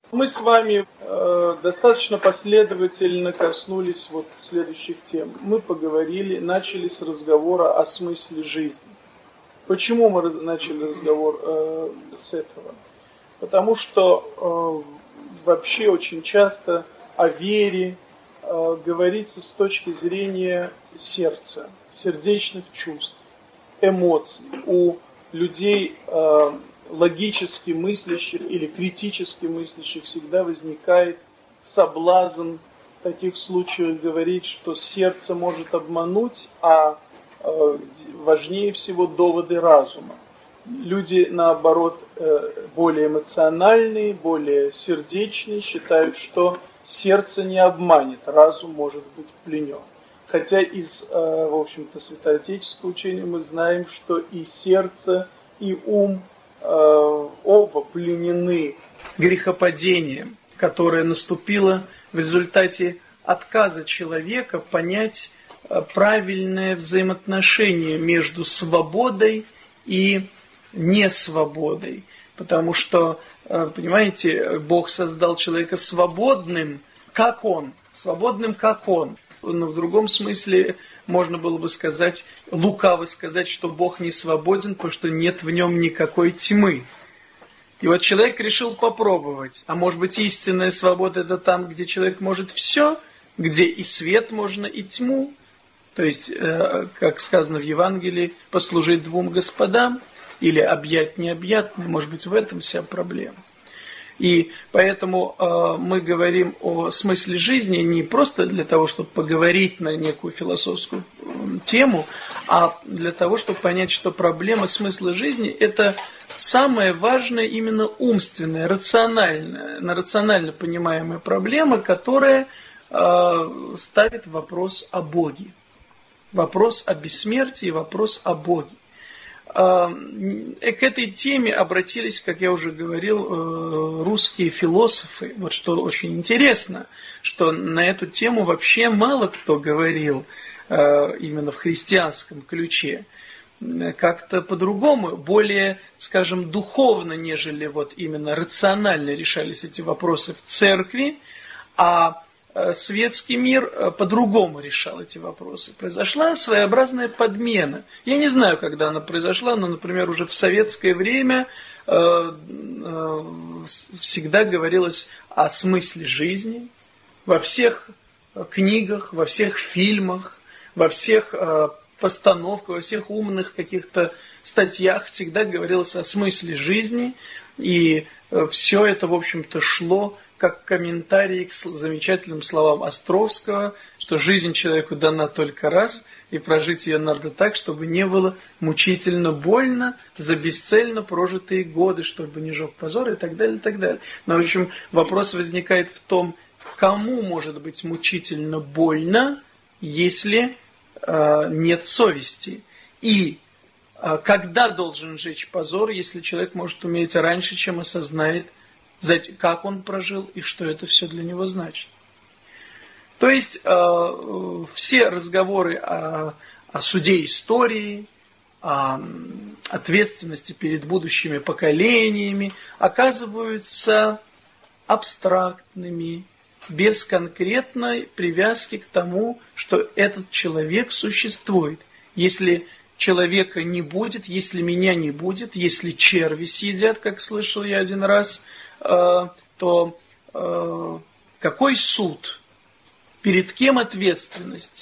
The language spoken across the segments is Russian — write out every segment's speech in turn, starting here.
Мы с вами достаточно последовательно коснулись вот следующих тем. Мы поговорили, начали с разговора о смысле жизни. Почему мы начали разговор с этого? Потому что вообще очень часто о вере говорится с точки зрения сердца, сердечных чувств, эмоций. У людей логически мыслящих или критически мыслящих всегда возникает соблазн в таких случаях говорить, что сердце может обмануть, а важнее всего доводы разума. Люди, наоборот, более эмоциональные, более сердечные, считают, что сердце не обманет, разум может быть пленен. Хотя из, в общем-то, святоотеческого учения мы знаем, что и сердце, и ум оба пленены грехопадением, которое наступило в результате отказа человека понять правильное взаимоотношение между свободой и несвободой. Потому что, понимаете, Бог создал человека свободным, как он. Но в другом смысле можно было бы сказать, лукаво сказать, что Бог не свободен, потому что нет в нем никакой тьмы. И вот человек решил попробовать. А может быть, истинная свобода — это там, где человек может все, где и свет можно, и тьму. То есть, как сказано в Евангелии, послужить двум господам или объять необъятное. Может быть, в этом вся проблема. И поэтому мы говорим о смысле жизни не просто для того, чтобы поговорить на некую философскую тему, а для того, чтобы понять, что проблема смысла жизни – это самая важная именно умственная, рационально понимаемая проблема, которая ставит вопрос о Боге. Вопрос о бессмертии, вопрос о Боге. К этой теме обратились, как я уже говорил, русские философы. Вот что очень интересно, что на эту тему вообще мало кто говорил именно в христианском ключе. Как-то по-другому, более, скажем, духовно, нежели вот именно рационально решались эти вопросы в церкви, а светский мир по-другому решал эти вопросы. Произошла своеобразная подмена. Я не знаю, когда она произошла, но, например, уже в советское время всегда говорилось о смысле жизни. Во всех книгах, во всех фильмах, во всех постановках, во всех умных каких-то статьях всегда говорилось о смысле жизни. И все это, в общем-то, шло как комментарий к замечательным словам Островского, что жизнь человеку дана только раз, и прожить ее надо так, чтобы не было мучительно больно за бесцельно прожитые годы, чтобы не жег позор и так далее, и так далее. Но, в общем, вопрос возникает в том, кому может быть мучительно больно, если нет совести. И когда должен жечь позор, если человек может умереть раньше, чем осознает, как он прожил и что это все для него значит. То есть все разговоры о суде истории, о ответственности перед будущими поколениями оказываются абстрактными, без конкретной привязки к тому, что этот человек существует. Если человека не будет, если меня не будет, если черви съедят, как слышал я один раз, то какой суд? Перед кем ответственность?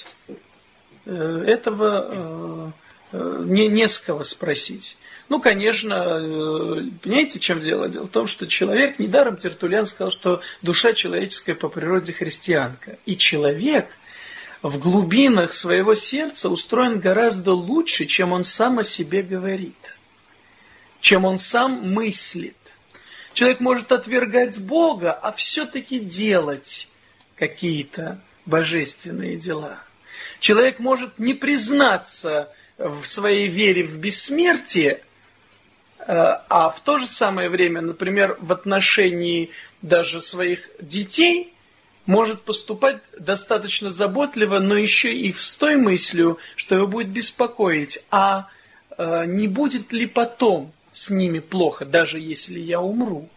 Этого не с кого спросить. Ну, конечно, понимаете, в чем дело? Дело в том, что человек, недаром Тертуллиан сказал, что душа человеческая по природе христианка. И человек в глубинах своего сердца устроен гораздо лучше, чем он сам о себе говорит, чем он сам мыслит. Человек может отвергать Бога, а все-таки делать какие-то божественные дела. Человек может не признаться в своей вере в бессмертие, а в то же самое время, например, в отношении даже своих детей, может поступать достаточно заботливо, но еще и с той мыслью, что его будет беспокоить, а не будет ли потом с ними плохо, даже если я умру.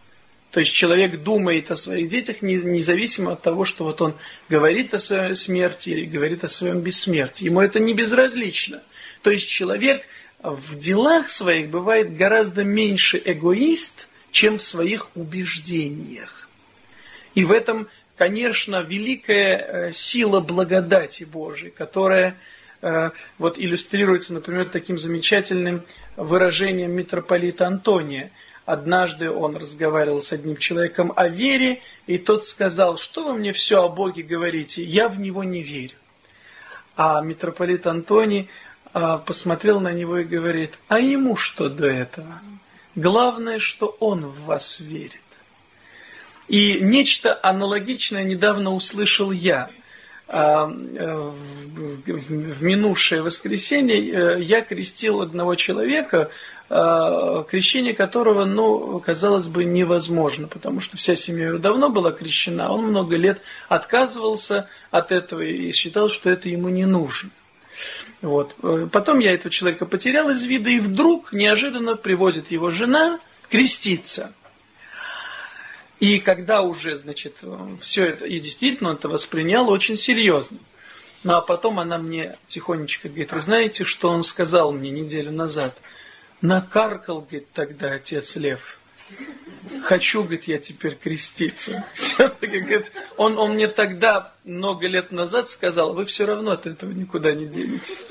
То есть человек думает о своих детях независимо от того, что вот он говорит о своей смерти или говорит о своем бессмертии. Ему это не безразлично. То есть человек в делах своих бывает гораздо меньше эгоист, чем в своих убеждениях. И в этом, конечно, великая сила благодати Божией, которая вот иллюстрируется, например, таким замечательным выражением митрополита Антония. Однажды он разговаривал с одним человеком о вере, и тот сказал: что вы мне все о Боге говорите, я в Него не верю. А митрополит Антоний посмотрел на него и говорит: а ему что до этого? Главное, что он в вас верит. И нечто аналогичное недавно услышал я. В минувшее воскресенье я крестил одного человека, крещение которого, казалось бы, невозможно, потому что вся семья его давно была крещена, он много лет отказывался от этого и считал, что это ему не нужно. Вот. Потом я этого человека потерял из вида, и вдруг неожиданно привозит его жена креститься. И когда уже, все это, и действительно он это воспринял очень серьезно. Ну, а потом она мне тихонечко говорит: вы знаете, что он сказал мне неделю назад? Накаркал, говорит, тогда отец Лев. Хочу, говорит, я теперь креститься. Он мне тогда, много лет назад, сказал: вы все равно от этого никуда не денетесь.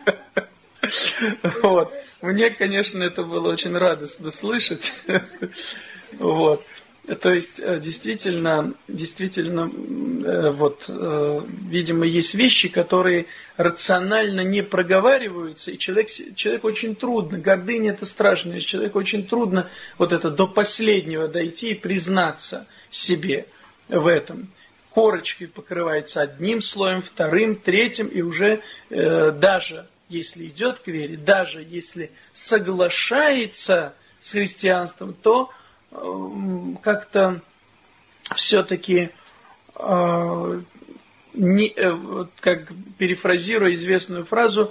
Вот. Мне, конечно, это было очень радостно слышать. Вот. То есть, действительно, видимо, есть вещи, которые рационально не проговариваются, и человеку очень трудно, гордыня это страшно, человеку очень трудно вот это до последнего дойти и признаться себе в этом. Корочкой покрывается одним слоем, вторым, третьим, и уже даже если идет к вере, даже если соглашается с христианством, то как-то все-таки, как перефразируя известную фразу,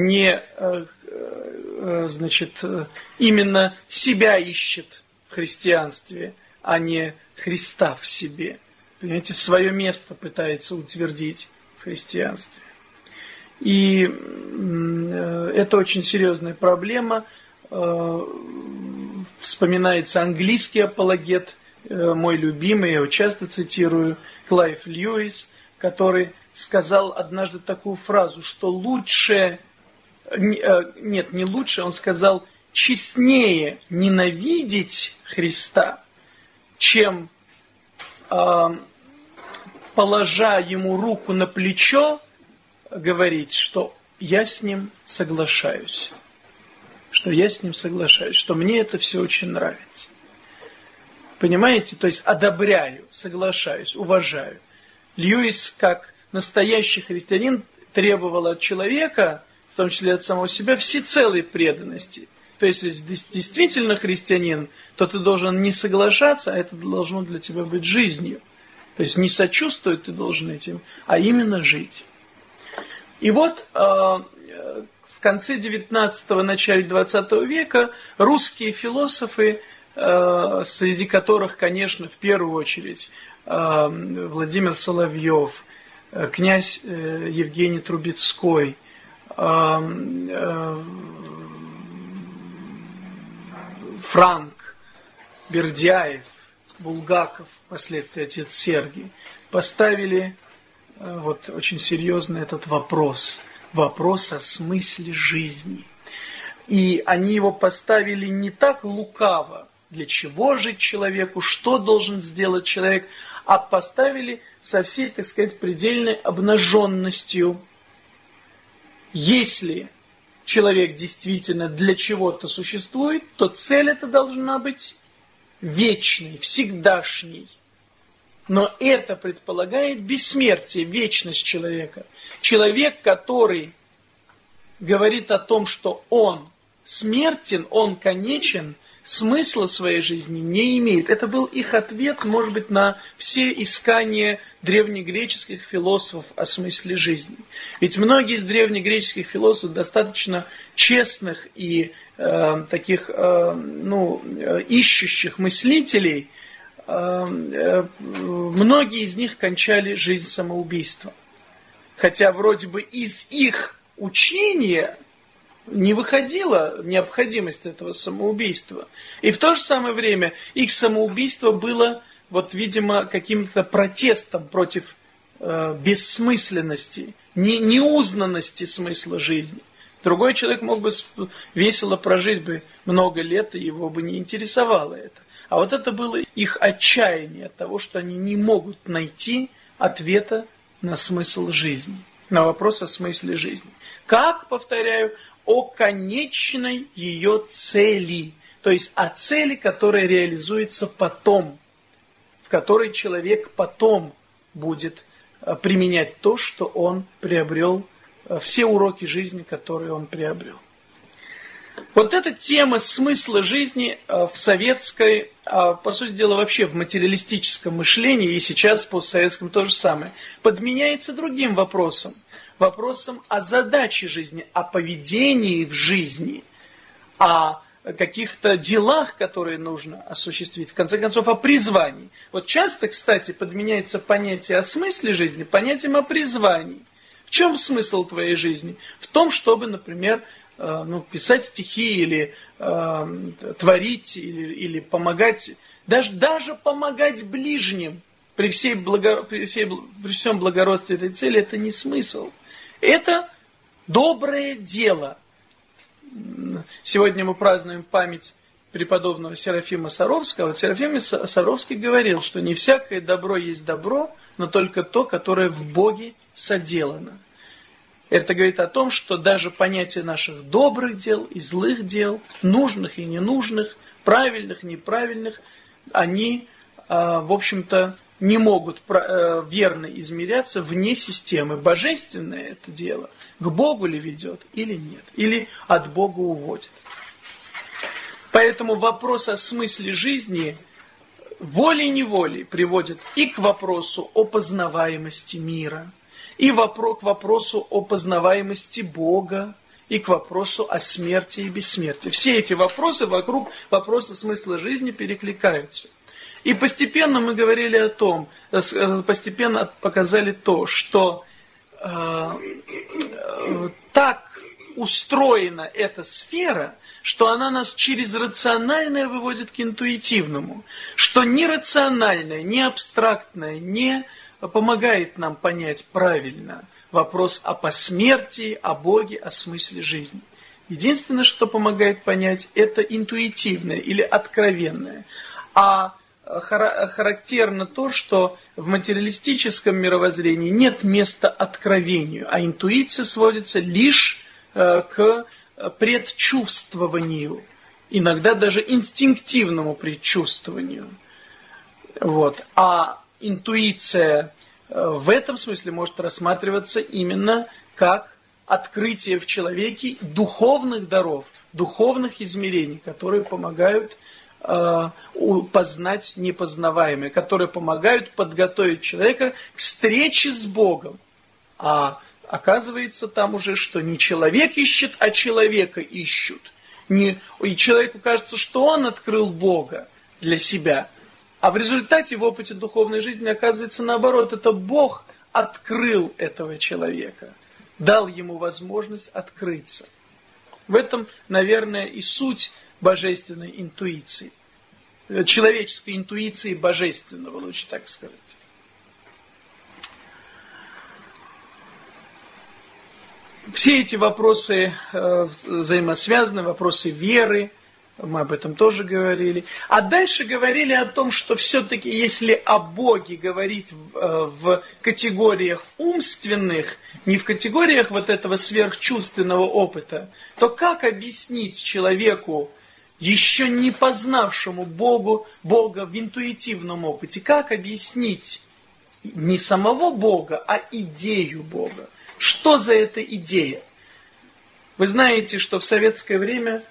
именно себя ищет в христианстве, а не Христа в себе. Понимаете, свое место пытается утвердить в христианстве. И это очень серьезная проблема. Вспоминается английский апологет, мой любимый, я его часто цитирую, Клайв Льюис, который сказал однажды такую фразу, что лучше, не лучше, он сказал: честнее ненавидеть Христа, чем, положа ему руку на плечо, говорить, что я с ним соглашаюсь. Что мне это все очень нравится. Понимаете? То есть одобряю, соглашаюсь, уважаю. Льюис, как настоящий христианин, требовал от человека, в том числе от самого себя, всецелой преданности. То есть, если действительно христианин, то ты должен не соглашаться, а это должно для тебя быть жизнью. То есть не сочувствовать ты должен этим, а именно жить. И вот в конце 19-го, начале 20 века русские философы, среди которых, конечно, в первую очередь Владимир Соловьев, князь Евгений Трубецкой, Франк, Бердяев, Булгаков, впоследствии отец Сергий, поставили очень серьезно этот вопрос о смысле жизни. И они его поставили не так лукаво, для чего жить человеку, что должен сделать человек, а поставили со всей, так сказать, предельной обнаженностью. Если человек действительно для чего-то существует, то цель эта должна быть вечной, всегдашней. Но это предполагает бессмертие, вечность человека. Человек, который говорит о том, что он смертен, он конечен, смысла своей жизни не имеет. Это был их ответ, может быть, на все искания древнегреческих философов о смысле жизни. Ведь многие из древнегреческих философов достаточно честных и ищущих мыслителей многие из них кончали жизнь самоубийством. Хотя вроде бы из их учения не выходила необходимость этого самоубийства. И в то же самое время их самоубийство было, вот, видимо, каким-то протестом против бессмысленности, неузнанности смысла жизни. Другой человек мог бы весело прожить бы много лет, и его бы не интересовало это. А вот это было их отчаяние от того, что они не могут найти ответа на смысл жизни, на вопрос о смысле жизни. Как, повторяю, о конечной ее цели, то есть о цели, которая реализуется потом, в которой человек потом будет применять то, что он приобрел, все уроки жизни, которые он приобрел. Вот эта тема смысла жизни в советской, по сути дела вообще в материалистическом мышлении, и сейчас в постсоветском то же самое, подменяется другим вопросом. Вопросом о задаче жизни, о поведении в жизни, о каких-то делах, которые нужно осуществить, в конце концов, о призвании. Вот часто, кстати, подменяется понятие о смысле жизни понятием о призвании. В чем смысл твоей жизни? В том, чтобы, например, писать стихи или творить, или помогать, даже помогать ближним при всем благородстве этой цели, это не смысл. Это доброе дело. Сегодня мы празднуем память преподобного Серафима Саровского. Вот Серафим Саровский говорил, что не всякое добро есть добро, но только то, которое в Боге соделано. Это говорит о том, что даже понятие наших добрых дел и злых дел, нужных и ненужных, правильных и неправильных, они, в общем-то, не могут верно измеряться вне системы. Божественное это дело к Богу ли ведет или нет, или от Бога уводит. Поэтому вопрос о смысле жизни волей-неволей приводит и к вопросу о познаваемости мира, и к вопросу о познаваемости Бога, и к вопросу о смерти и бессмертии. Все эти вопросы вокруг вопроса смысла жизни перекликаются. И постепенно мы говорили о том, постепенно показали то, что так устроена эта сфера, что она нас через рациональное выводит к интуитивному, что ни рациональное, ни абстрактное не помогает нам понять правильно вопрос о посмертии, о Боге, о смысле жизни. Единственное, что помогает понять, это интуитивное или откровенное. А характерно то, что в материалистическом мировоззрении нет места откровению, а интуиция сводится лишь к предчувствованию, иногда даже инстинктивному предчувствованию. Вот. А интуиция в этом смысле может рассматриваться именно как открытие в человеке духовных даров, духовных измерений, которые помогают познать непознаваемое, которые помогают подготовить человека к встрече с Богом. А оказывается там уже, что не человек ищет, а человека ищут. И человеку кажется, что он открыл Бога для себя. А в результате в опыте духовной жизни оказывается наоборот. Это Бог открыл этого человека, дал ему возможность открыться. В этом, наверное, и суть божественной интуиции. Человеческой интуиции божественного, лучше так сказать. Все эти вопросы взаимосвязаны, вопросы веры, мы об этом тоже говорили. А дальше говорили о том, что все-таки, если о Боге говорить в категориях умственных, не в категориях вот этого сверхчувственного опыта, то как объяснить человеку, еще не познавшему Бога в интуитивном опыте, как объяснить не самого Бога, а идею Бога? Что за эта идея? Вы знаете, что в советское время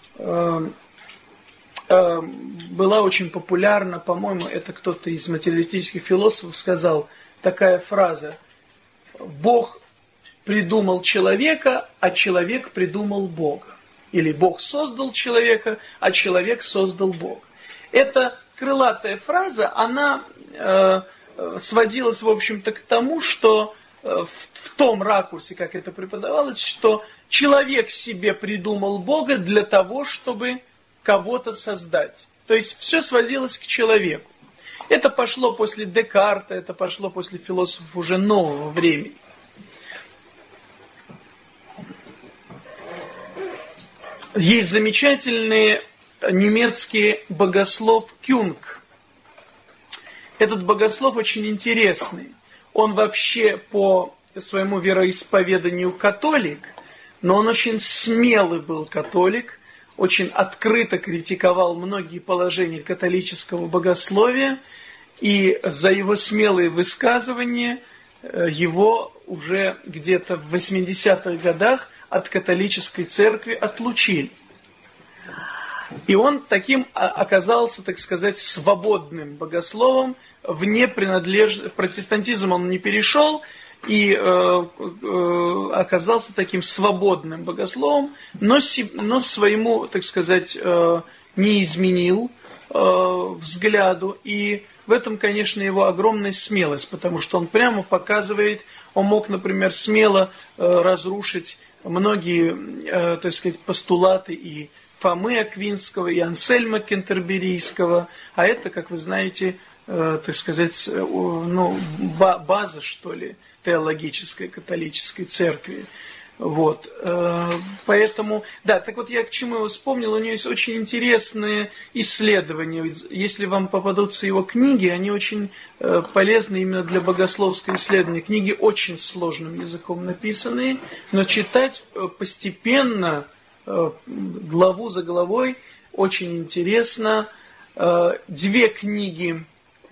была очень популярна, по-моему, это кто-то из материалистических философов сказал, такая фраза: Бог придумал человека, а человек придумал Бога. Или Бог создал человека, а человек создал Бога. Это крылатая фраза, она сводилась, в общем-то, к тому, что в том ракурсе, как это преподавалось, что человек себе придумал Бога для того, чтобы кого-то создать. То есть все сводилось к человеку. Это пошло после Декарта, это пошло после философов уже нового времени. Есть замечательный немецкий богослов Кюнг. Этот богослов очень интересный. Он вообще по своему вероисповеданию католик, но он очень смелый был католик, очень открыто критиковал многие положения католического богословия, и за его смелые высказывания его уже где-то в 80-х годах от католической церкви отлучили. И он таким оказался, так сказать, свободным богословом, вне принадлежности, в протестантизм он не перешел, и оказался таким свободным богословом, но своему, так сказать, не изменил взгляду. И в этом, конечно, его огромная смелость, потому что он прямо показывает, он мог, например, смело разрушить многие, так сказать, постулаты и Фомы Аквинского, и Ансельма Кентерберийского, а это, как вы знаете, так сказать, база, что ли, теологической католической церкви. Вот. Поэтому, да, так вот я к чему его вспомнил, у него есть очень интересные исследования. Если вам попадутся его книги, они очень полезны именно для богословского исследования. Книги очень сложным языком написанные, но читать постепенно, главу за главой, очень интересно. Две книги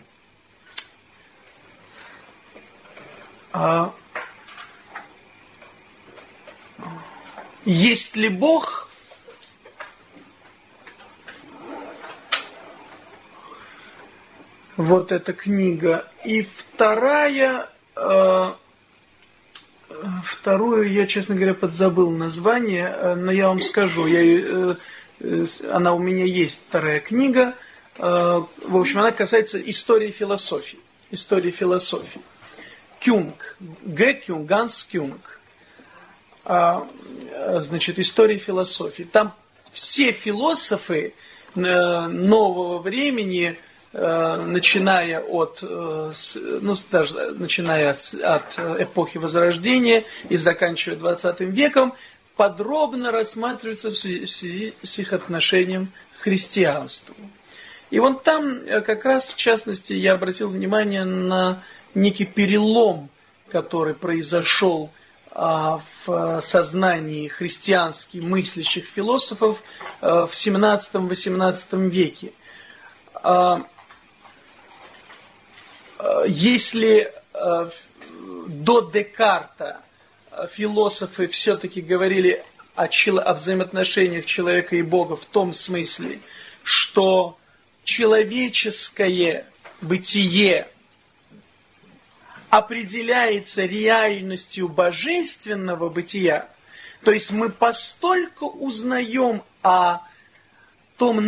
«Есть ли Бог?» Вот эта книга. И вторую я, честно говоря, подзабыл название, но я вам скажу. Она у меня есть, вторая книга. В общем, она касается истории философии. Истории философии. Кюнг. Ганс Кюнг. Значит, история философии. Там все философы нового времени, начиная от эпохи Возрождения и заканчивая 20 веком, подробно рассматриваются в связи с их отношением к христианству. И вот там как раз, в частности, я обратил внимание на некий перелом, который произошел в сознании христиански мыслящих философов в 17-18 веке. Если до Декарта философы все-таки говорили о взаимоотношениях человека и Бога в том смысле, что человеческое бытие определяется реальностью божественного бытия, то есть мы постольку узнаем о том,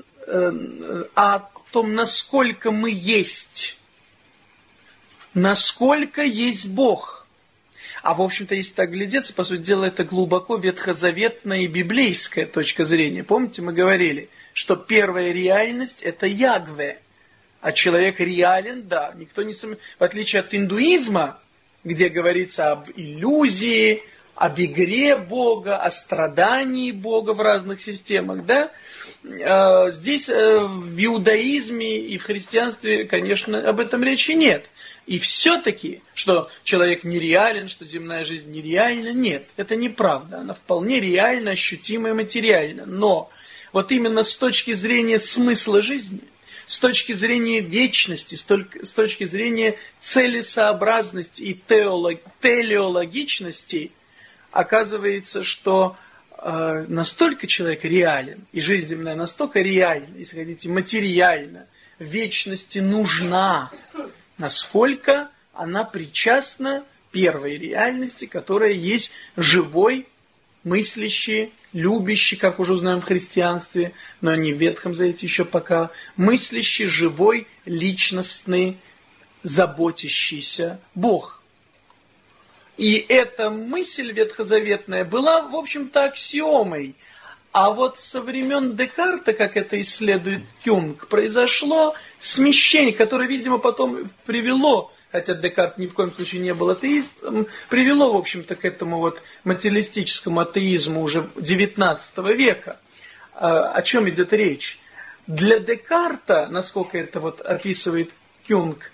насколько мы есть, насколько есть Бог. А в общем-то, если так глядеться, по сути дела, это глубоко ветхозаветная и библейская точка зрения. Помните, мы говорили, что первая реальность – это Ягве. А человек реален, да, никто не сомневается. В отличие от индуизма, где говорится об иллюзии, об игре Бога, о страдании Бога в разных системах, да, здесь в иудаизме и в христианстве, конечно, об этом речи нет. И все-таки, что человек нереален, что земная жизнь нереальна, нет, это неправда. Она вполне реальна, ощутима и материальна. Но вот именно с точки зрения смысла жизни, с точки зрения вечности, с точки зрения целесообразности и телеологичности, оказывается, что настолько человек реален, и жизнь земная настолько реальна, если хотите, материальна, вечности нужна, насколько она причастна первой реальности, которая есть живой, мыслящий любящий, как уже узнаем в христианстве, но не в Ветхом Завете еще пока, мыслящий, живой, личностный, заботящийся Бог. И эта мысль ветхозаветная была, в общем-то, аксиомой. А вот со времен Декарта, как это исследует Юнг, произошло смещение, которое, видимо, потом привело, хотя Декарт ни в коем случае не был атеистом, привело, в общем-то, к этому вот материалистическому атеизму уже XIX века. О чем идет речь? Для Декарта, насколько это вот описывает Юнг,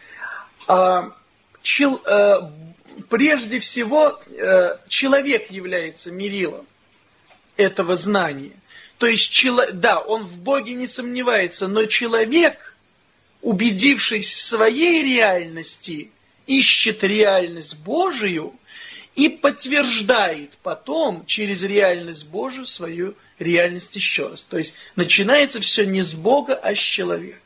прежде всего человек является мерилом этого знания. То есть, да, он в Боге не сомневается, но человек, убедившись в своей реальности, ищет реальность Божию и подтверждает потом через реальность Божию свою реальность еще раз. То есть, начинается все не с Бога, а с человека.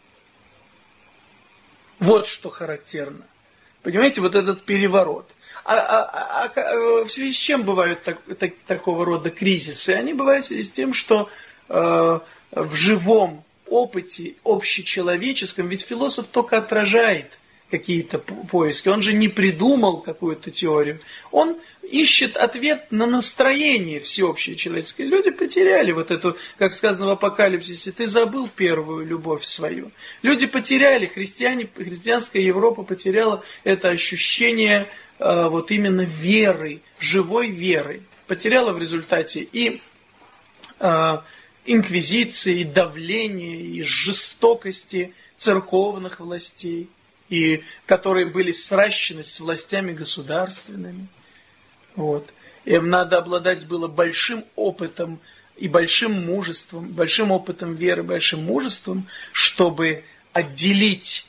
Вот что характерно. Понимаете, вот этот переворот. В связи с чем бывают такого рода кризисы? Они бывают в связи с тем, что в живом опыте общечеловеческом, ведь философ только отражает какие-то поиски, он же не придумал какую-то теорию, он ищет ответ на настроение всеобщее человеческое. Люди потеряли вот эту, как сказано в Апокалипсисе, ты забыл первую любовь свою. Люди потеряли, христианская Европа потеряла это ощущение вот именно веры, живой веры. Потеряла в результате и инквизиции, и давления, и жестокости церковных властей, и которые были сращены с властями государственными. Вот. Им надо обладать было большим опытом и большим мужеством, большим опытом веры, большим мужеством, чтобы отделить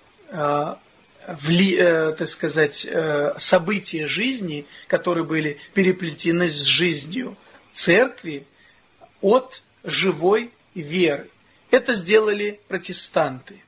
так сказать, события жизни, которые были переплетены с жизнью церкви, от живой веры. Это сделали протестанты.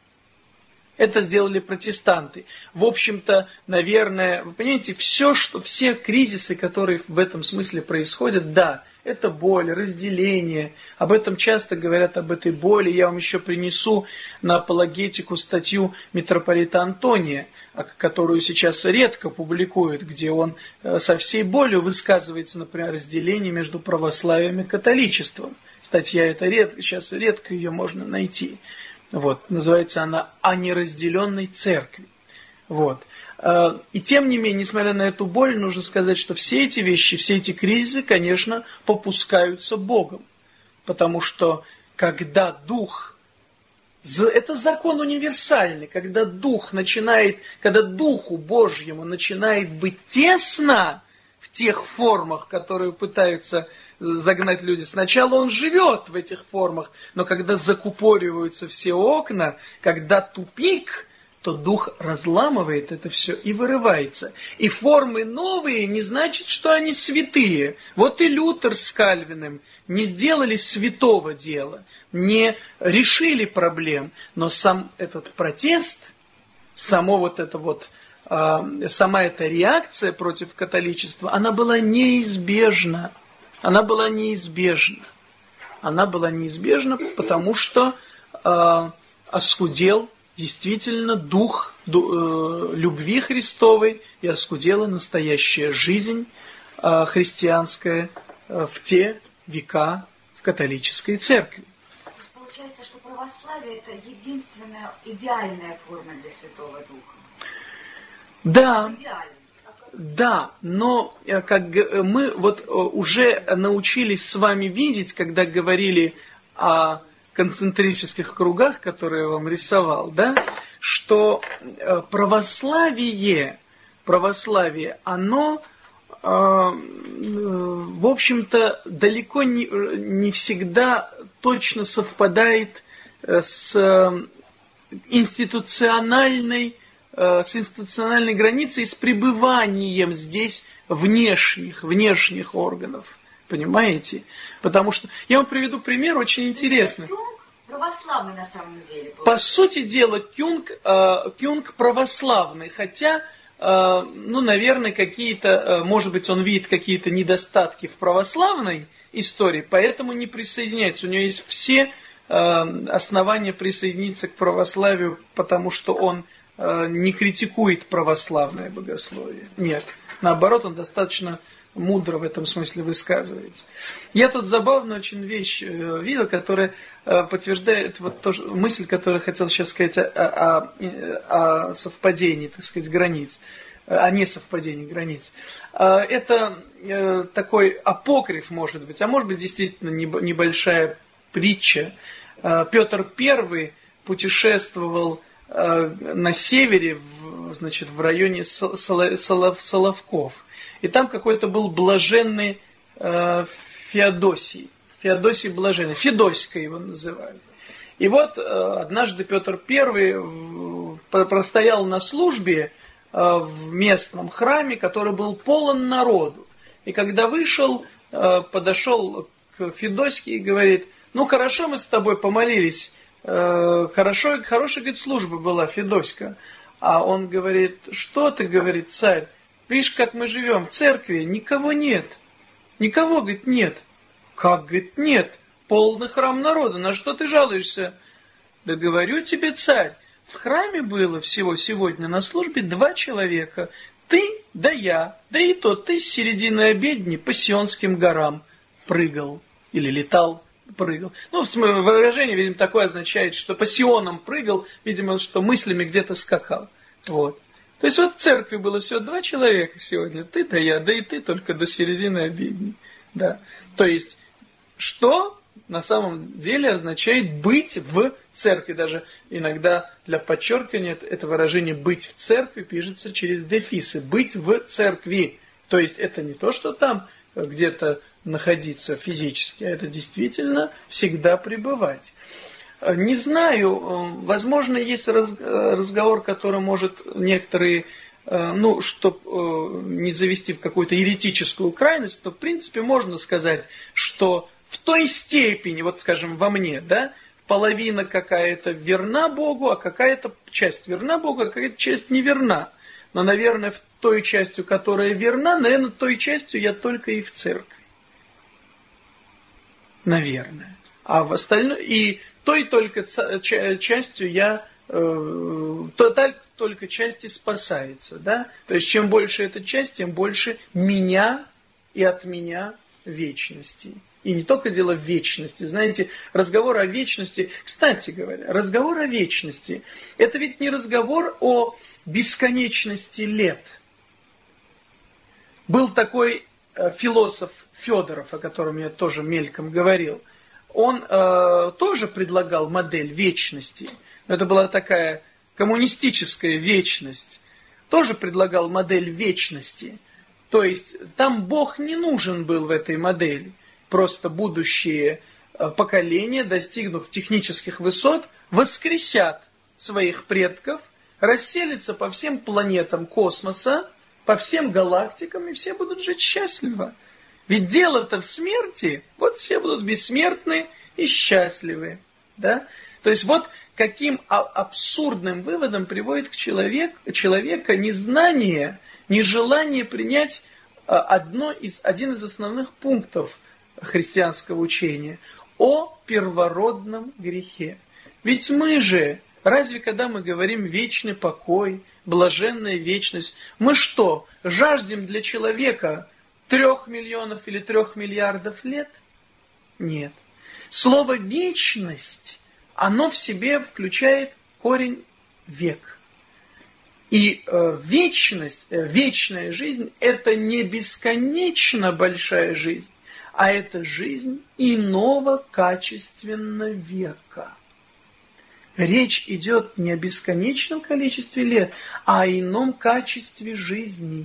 В общем-то, наверное, вы понимаете, все кризисы, которые в этом смысле происходят, да, это боль, разделение. Об этом часто говорят, об этой боли. Я вам еще принесу на апологетику статью митрополита Антония, которую сейчас редко публикуют, где он со всей болью высказывается, например, о разделении между православием и католичеством. Статья эта сейчас редко ее можно найти. Вот, называется она «О неразделенной церкви». Вот. И тем не менее, несмотря на эту боль, нужно сказать, что все эти вещи, все эти кризисы, конечно, попускаются Богом. Потому что когда Дух, это закон универсальный, когда Духу Божьему начинает быть тесно в тех формах, которые пытаются загнать люди. Сначала он живет в этих формах, но когда закупориваются все окна, когда тупик, то Дух разламывает это все и вырывается. И формы новые не значит, что они святые. Вот и Лютер с Кальвином не сделали святого дела, не решили проблем, но сам этот протест, сама эта реакция против католичества, она была неизбежна. Она была неизбежна, потому что оскудел действительно дух любви Христовой и оскудела настоящая жизнь христианская в те века в католической церкви. Получается, что православие – это единственная идеальная форма для Святого Духа. Да. Да, но как мы вот уже научились с вами видеть, когда говорили о концентрических кругах, которые я вам рисовал, да, что православие, оно, в общем-то, далеко не всегда точно совпадает с институциональной границей, с пребыванием здесь внешних органов. Понимаете? Потому что, я вам приведу пример очень интересный. Православный на самом деле. По сути дела, Кюнг православный, хотя, наверное, может быть, он видит какие-то недостатки в православной истории, поэтому не присоединяется. У него есть все основания присоединиться к православию, потому что он не критикует православное богословие. Нет, наоборот, он достаточно мудро в этом смысле высказывается. Я тут забавную очень вещь видел, которая подтверждает вот то, мысль, которую я хотел сейчас сказать о совпадении, так сказать, границ, о несовпадении границ. Это такой апокриф, может быть, а может быть действительно небольшая притча. Петр I путешествовал на севере, значит, в районе Соловков. И там какой-то был блаженный Феодосий. Феодосий блаженный. Федоська его называли. И вот однажды Петр I простоял на службе в местном храме, который был полон народу. И когда вышел, подошел к Федоське и говорит: ну хорошо, мы с тобой помолились, хорошая, говорит, служба была, Федоська. А он говорит: что ты, говорит, царь, видишь, как мы живем в церкви, никого нет. Никого, говорит, нет. Как, говорит, нет? Полный храм народа, на что ты жалуешься? Да говорю тебе, царь, в храме было всего сегодня на службе 2 человека. Ты, да я, да и тот ты с середины обедни по Сионским горам прыгал. Или летал, прыгал. Ну, выражение, видимо, такое означает, что по Сионам прыгал, видимо, что мыслями где-то скакал. Вот. То есть вот в церкви было всего 2 человека сегодня. Ты, да я, да и ты только до середины обедни. Да. То есть, что на самом деле означает быть в церкви. Даже иногда для подчеркивания это выражение «быть в церкви» пишется через дефисы. Быть в церкви. То есть это не то, что там где-то находиться физически, а это действительно всегда пребывать. Не знаю, возможно, есть разговор, который может некоторые, ну, чтобы не завести в какую-то еретическую крайность, то в принципе можно сказать, что в той степени, вот скажем, во мне, да, половина какая-то верна Богу, а какая-то часть верна Богу, а какая-то часть неверна. Но, наверное, в той частью, которая верна, наверное, той частью я только и в церкви. Наверное. А в остальном, и той только частью я, только части спасается, да? То есть, чем больше эта часть, тем больше меня и от меня вечности. И не только дело в вечности. Знаете, разговор о вечности, кстати говоря, разговор о вечности, это ведь не разговор о бесконечности лет. Был такой философ Федоров, о котором я тоже мельком говорил. Он тоже предлагал модель вечности. Это была такая коммунистическая вечность. Тоже предлагал модель вечности. То есть там Бог не нужен был в этой модели. Просто будущие поколения, достигнув технических высот, воскресят своих предков, расселятся по всем планетам космоса, по всем галактикам, и все будут жить счастливо. Ведь дело-то в смерти, вот все будут бессмертны и счастливы. Да? То есть вот каким абсурдным выводом приводит к человека незнание, нежелание принять один из основных пунктов христианского учения о первородном грехе. Ведь мы же, разве когда мы говорим вечный покой, блаженная вечность, мы что, жаждем для человека 3 миллионов или 3 миллиардов лет? Нет. Слово «вечность», оно в себе включает корень «век». И вечность, вечная жизнь – это не бесконечно большая жизнь, а это жизнь иного качественного века. Речь идет не о бесконечном количестве лет, а о ином качестве жизни.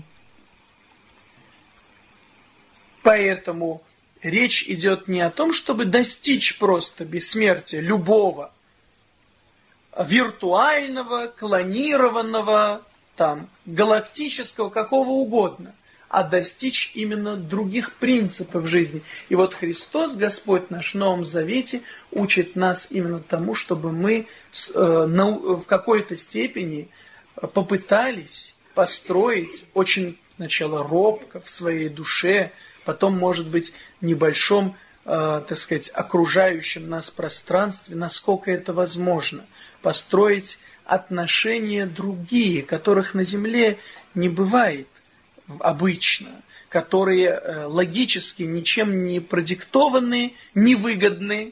Поэтому речь идет не о том, чтобы достичь просто бессмертия любого виртуального, клонированного, там, галактического, какого угодно, а достичь именно других принципов жизни. И вот Христос, Господь наш в Новом Завете, учит нас именно тому, чтобы мы в какой-то степени попытались построить очень сначала робко в своей душе, потом, может быть, в небольшом, так сказать, окружающем нас пространстве, насколько это возможно, построить отношения другие, которых на Земле не бывает обычно, которые логически ничем не продиктованы, невыгодны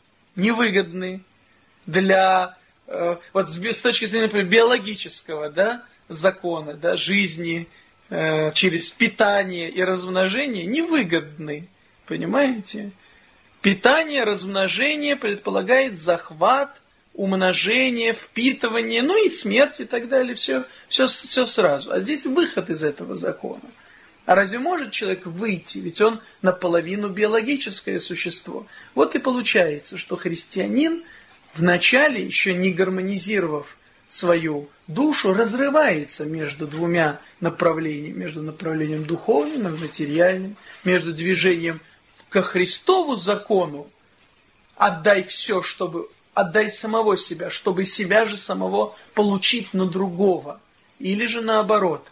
для, вот с точки зрения, например, биологического, да, закона, да, жизни, через питание и размножение, невыгодны, понимаете? Питание, размножение предполагает захват, умножение, впитывание, ну и смерть и так далее, все сразу. А здесь выход из этого закона. А разве может человек выйти? Ведь он наполовину биологическое существо. Вот и получается, что христианин, вначале, еще не гармонизировав свою душу, разрывается между двумя направлениями. Между направлением духовным и материальным, между движением ко Христову закону, отдай все, чтобы... Отдай самого себя, чтобы себя же самого получить на другого. Или же наоборот,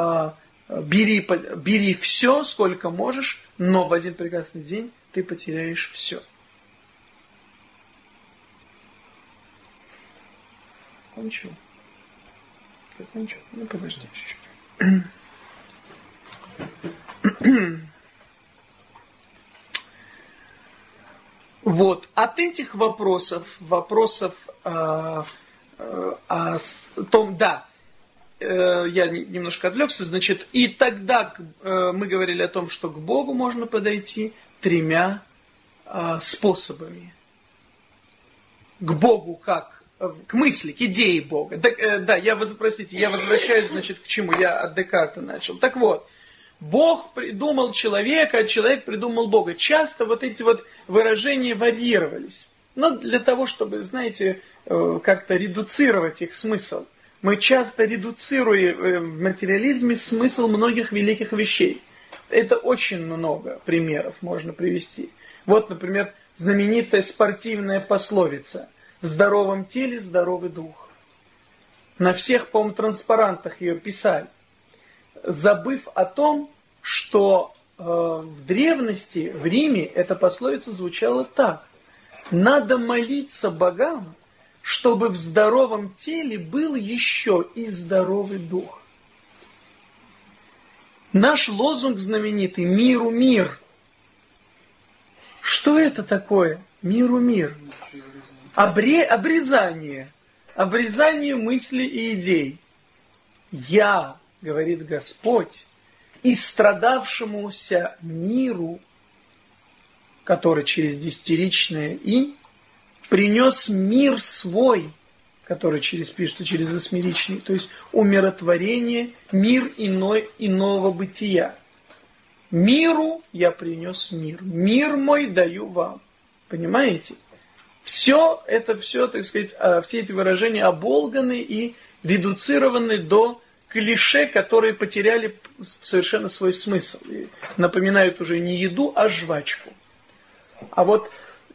бери все, сколько можешь, но в один прекрасный день ты потеряешь все. Кончил? Кончил? Ну, подожди чуть-чуть. Вот, от этих вопросов о том, да, я немножко отвлекся, значит, и тогда мы говорили о том, что к Богу можно подойти тремя способами. К Богу как? К мысли, к идее Бога. Да, я возвращаюсь, значит, к чему? Я от Декарта начал. Так вот, Бог придумал человека, а человек придумал Бога. Часто вот эти вот выражения варьировались. Но для того, чтобы, знаете, как-то редуцировать их смысл. Мы часто редуцируем в материализме смысл многих великих вещей. Это очень много примеров можно привести. Вот, например, знаменитая спортивная пословица: «В здоровом теле здоровый дух». На всех, по-моему, транспарантах ее писали. Забыв о том, что в древности, в Риме, эта пословица звучала так: надо молиться богам, чтобы в здоровом теле был еще и здоровый дух. Наш лозунг знаменитый «Миру мир». Что это такое? Миру мир. Обрезание мыслей и идей. Я, говорит Господь, и страдавшемуся миру, который через десятиричное «и», принес мир свой, который пишется через восьмеричный, то есть умиротворение, мир иного бытия. Миру я принес мир. Мир мой даю вам. Понимаете? Все, так сказать, все эти выражения оболганы и редуцированы до клише, которые потеряли совершенно свой смысл. И напоминают уже не еду, а жвачку. А вот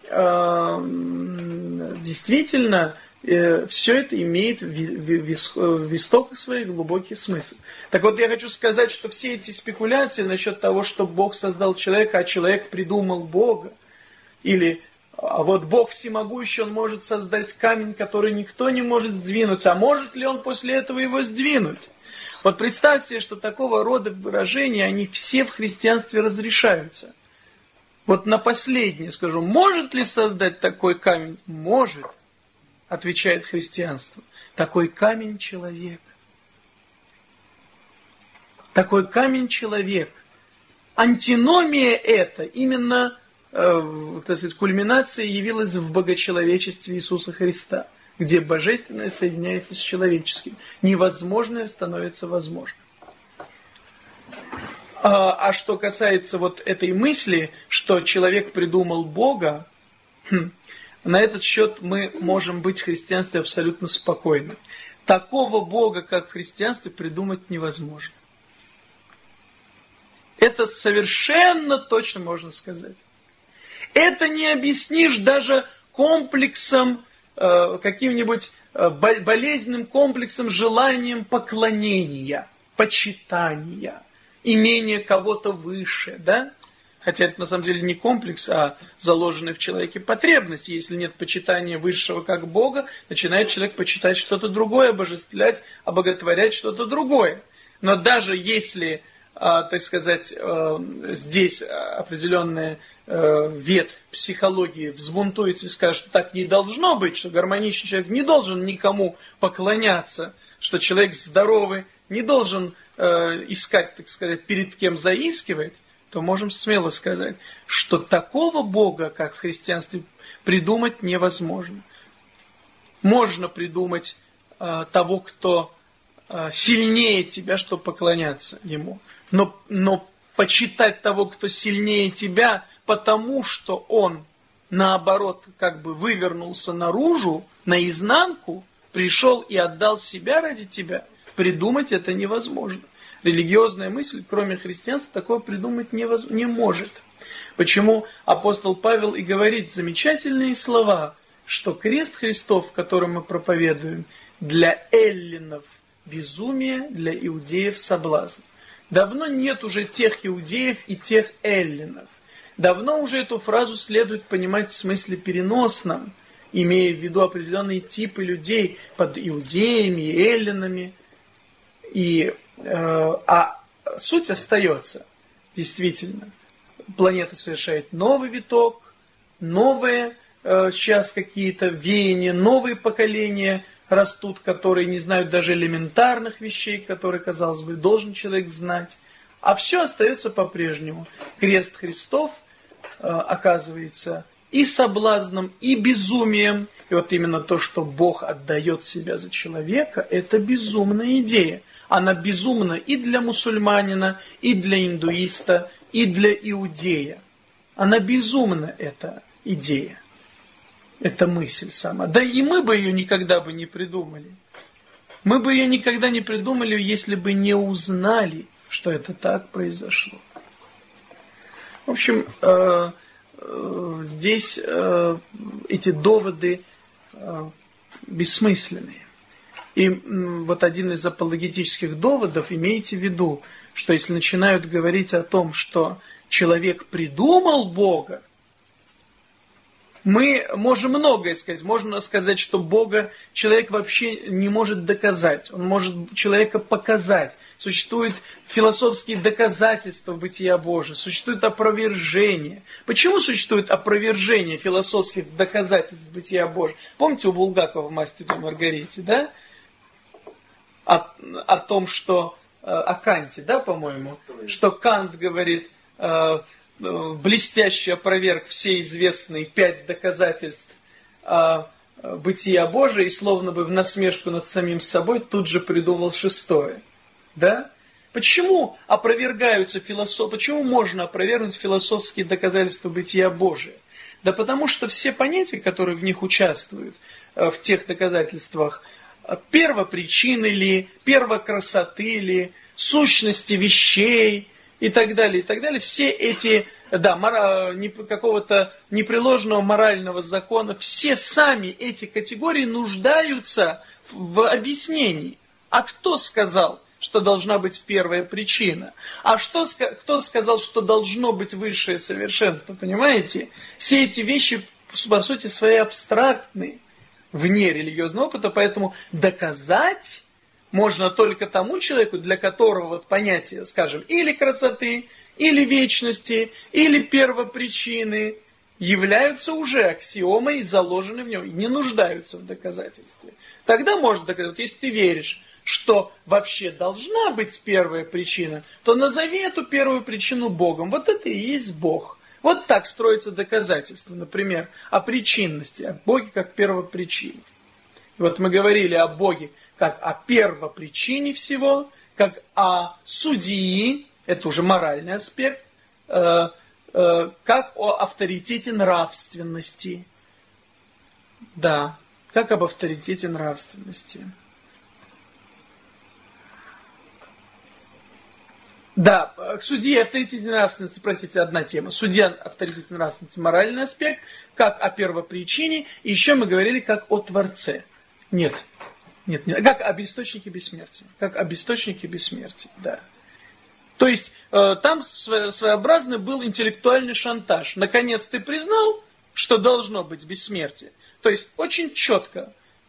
действительно все это имеет в истоках своих глубокий смысл. Так вот, я хочу сказать, что все эти спекуляции насчет того, что Бог создал человека, а человек придумал Бога, или а вот Бог всемогущий, Он может создать камень, который никто не может сдвинуть, а может ли Он после этого его сдвинуть? Вот представьте себе, что такого рода выражения, они все в христианстве разрешаются. Вот на последнее скажу, может ли создать такой камень? Может, отвечает христианство. Такой камень человек. Такой камень человек. Антиномия эта именно, так сказать, кульминация явилась в богочеловечестве Иисуса Христа, где божественное соединяется с человеческим. Невозможное становится возможным. А что касается вот этой мысли, что человек придумал Бога, на этот счет мы можем быть в христианстве абсолютно спокойны. Такого Бога, как в христианстве, придумать невозможно. Это совершенно точно можно сказать. Это не объяснишь даже комплексом, каким-нибудь болезненным комплексом, желанием поклонения, почитания, имение кого-то выше, да? Хотя это на самом деле не комплекс, а заложенная в человеке потребность. Если нет почитания высшего как Бога, начинает человек почитать что-то другое, обожествлять, обоготворять что-то другое. Но даже если, так сказать, здесь определенная ветвь психологии взбунтуется и скажет, что так не должно быть, что гармоничный человек не должен никому поклоняться, что человек здоровый не должен искать, так сказать, перед кем заискивать, то можем смело сказать, что такого Бога, как в христианстве, придумать невозможно. Можно придумать того, кто сильнее тебя, чтобы поклоняться ему. Но почитать того, кто сильнее тебя, потому что он, наоборот, как бы вывернулся наружу, наизнанку, пришел и отдал себя ради тебя, придумать это невозможно. Религиозная мысль, кроме христианства, такого придумать не может. Почему апостол Павел и говорит замечательные слова, что крест Христов, который мы проповедуем, для эллинов безумие, для иудеев соблазн. Давно нет уже тех иудеев и тех эллинов. Давно уже эту фразу следует понимать в смысле переносном, имея в виду определенные типы людей под иудеями и эллинами. А суть остается, действительно. Планета совершает новый виток, новые сейчас какие-то веяния, новые поколения растут, которые не знают даже элементарных вещей, которые, казалось бы, должен человек знать. А все остается по-прежнему. Крест Христов оказывается и соблазном, и безумием. И вот именно то, что Бог отдает себя за человека, это безумная идея. Она безумна и для мусульманина, и для индуиста, и для иудея. Она безумна, эта идея. Эта мысль сама. Да и мы бы ее никогда бы не придумали. Мы бы ее никогда не придумали, если бы не узнали, что это так произошло. В общем, здесь эти доводы бессмысленные. И вот один из апологетических доводов, имейте в виду, что если начинают говорить о том, что человек придумал Бога, мы можем многое сказать. Можно сказать, что Бога человек вообще не может доказать. Он может человека показать. Существуют философские доказательства бытия Божия. Существует опровержение. Почему существует опровержение философских доказательств бытия Божия? Помните у Булгакова в «Мастере и Маргарите», да? О том, что... О Канте, да, по-моему? Что Кант говорит... блестяще опроверг все известные 5 доказательств бытия Божия и словно бы в насмешку над самим собой тут же придумал 6-е. Да? Почему опровергаются почему можно опровергнуть философские доказательства бытия Божия? Да потому что все понятия, которые в них участвуют, в тех доказательствах, первопричины ли, первокрасоты ли, сущности вещей, и так далее, все эти, какого-то непреложного морального закона, все сами эти категории нуждаются в объяснении. А кто сказал, что должна быть первая причина? А кто сказал, что должно быть высшее совершенство? Понимаете? Все эти вещи, по сути своей, абстрактны, вне религиозного опыта, поэтому доказать можно только тому человеку, для которого вот понятие, скажем, или красоты, или вечности, или первопричины являются уже аксиомой, заложены в нем, и не нуждаются в доказательстве. Тогда можно доказать, если ты веришь, что вообще должна быть первая причина, то назови эту первую причину Богом. Вот это и есть Бог. Вот так строится доказательство, например, о причинности, о Боге как первопричине. Вот мы говорили о Боге как о первопричине всего, как о судьи, это уже моральный аспект, как о авторитете нравственности. Да, как об авторитете нравственности. Да, к судье авторитете нравственности, простите, одна тема. Судья авторитете нравственности, моральный аспект, как о первопричине, и еще мы говорили как о Творце. Нет, как об источнике бессмертия. Как об источнике бессмертия, да. То есть там своеобразный был интеллектуальный шантаж. Наконец ты признал, что должно быть бессмертие. То есть очень четко.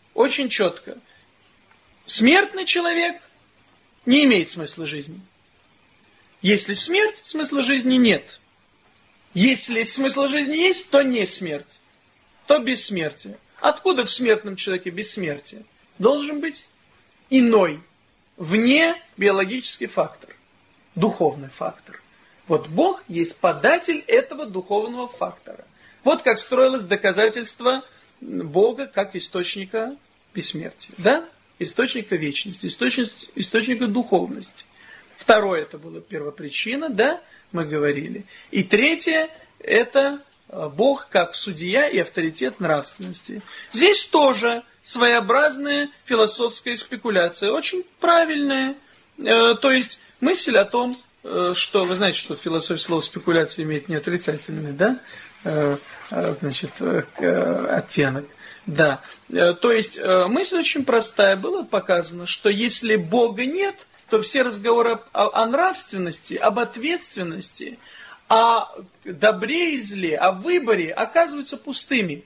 Смертный человек не имеет смысла жизни. Если смерть, смысла жизни нет. Если смысл жизни есть, то не смерть, то бессмертие. Откуда в смертном человеке бессмертие? Должен быть иной, вне биологический фактор, духовный фактор. Вот Бог есть податель этого духовного фактора. Вот как строилось доказательство Бога как источника бессмертия, да? Источника вечности, источника духовности. Второе, это была первопричина, да, мы говорили. И третье, это Бог как судья и авторитет нравственности. Здесь тоже своеобразная философская спекуляция, очень правильная. То есть мысль о том, что, вы знаете, что в философии слово спекуляция имеет не отрицательный, да, оттенок. Да. То есть мысль очень простая. Было показано, что если Бога нет, то все разговоры о нравственности, об ответственности, о добре и зле, о выборе оказываются пустыми.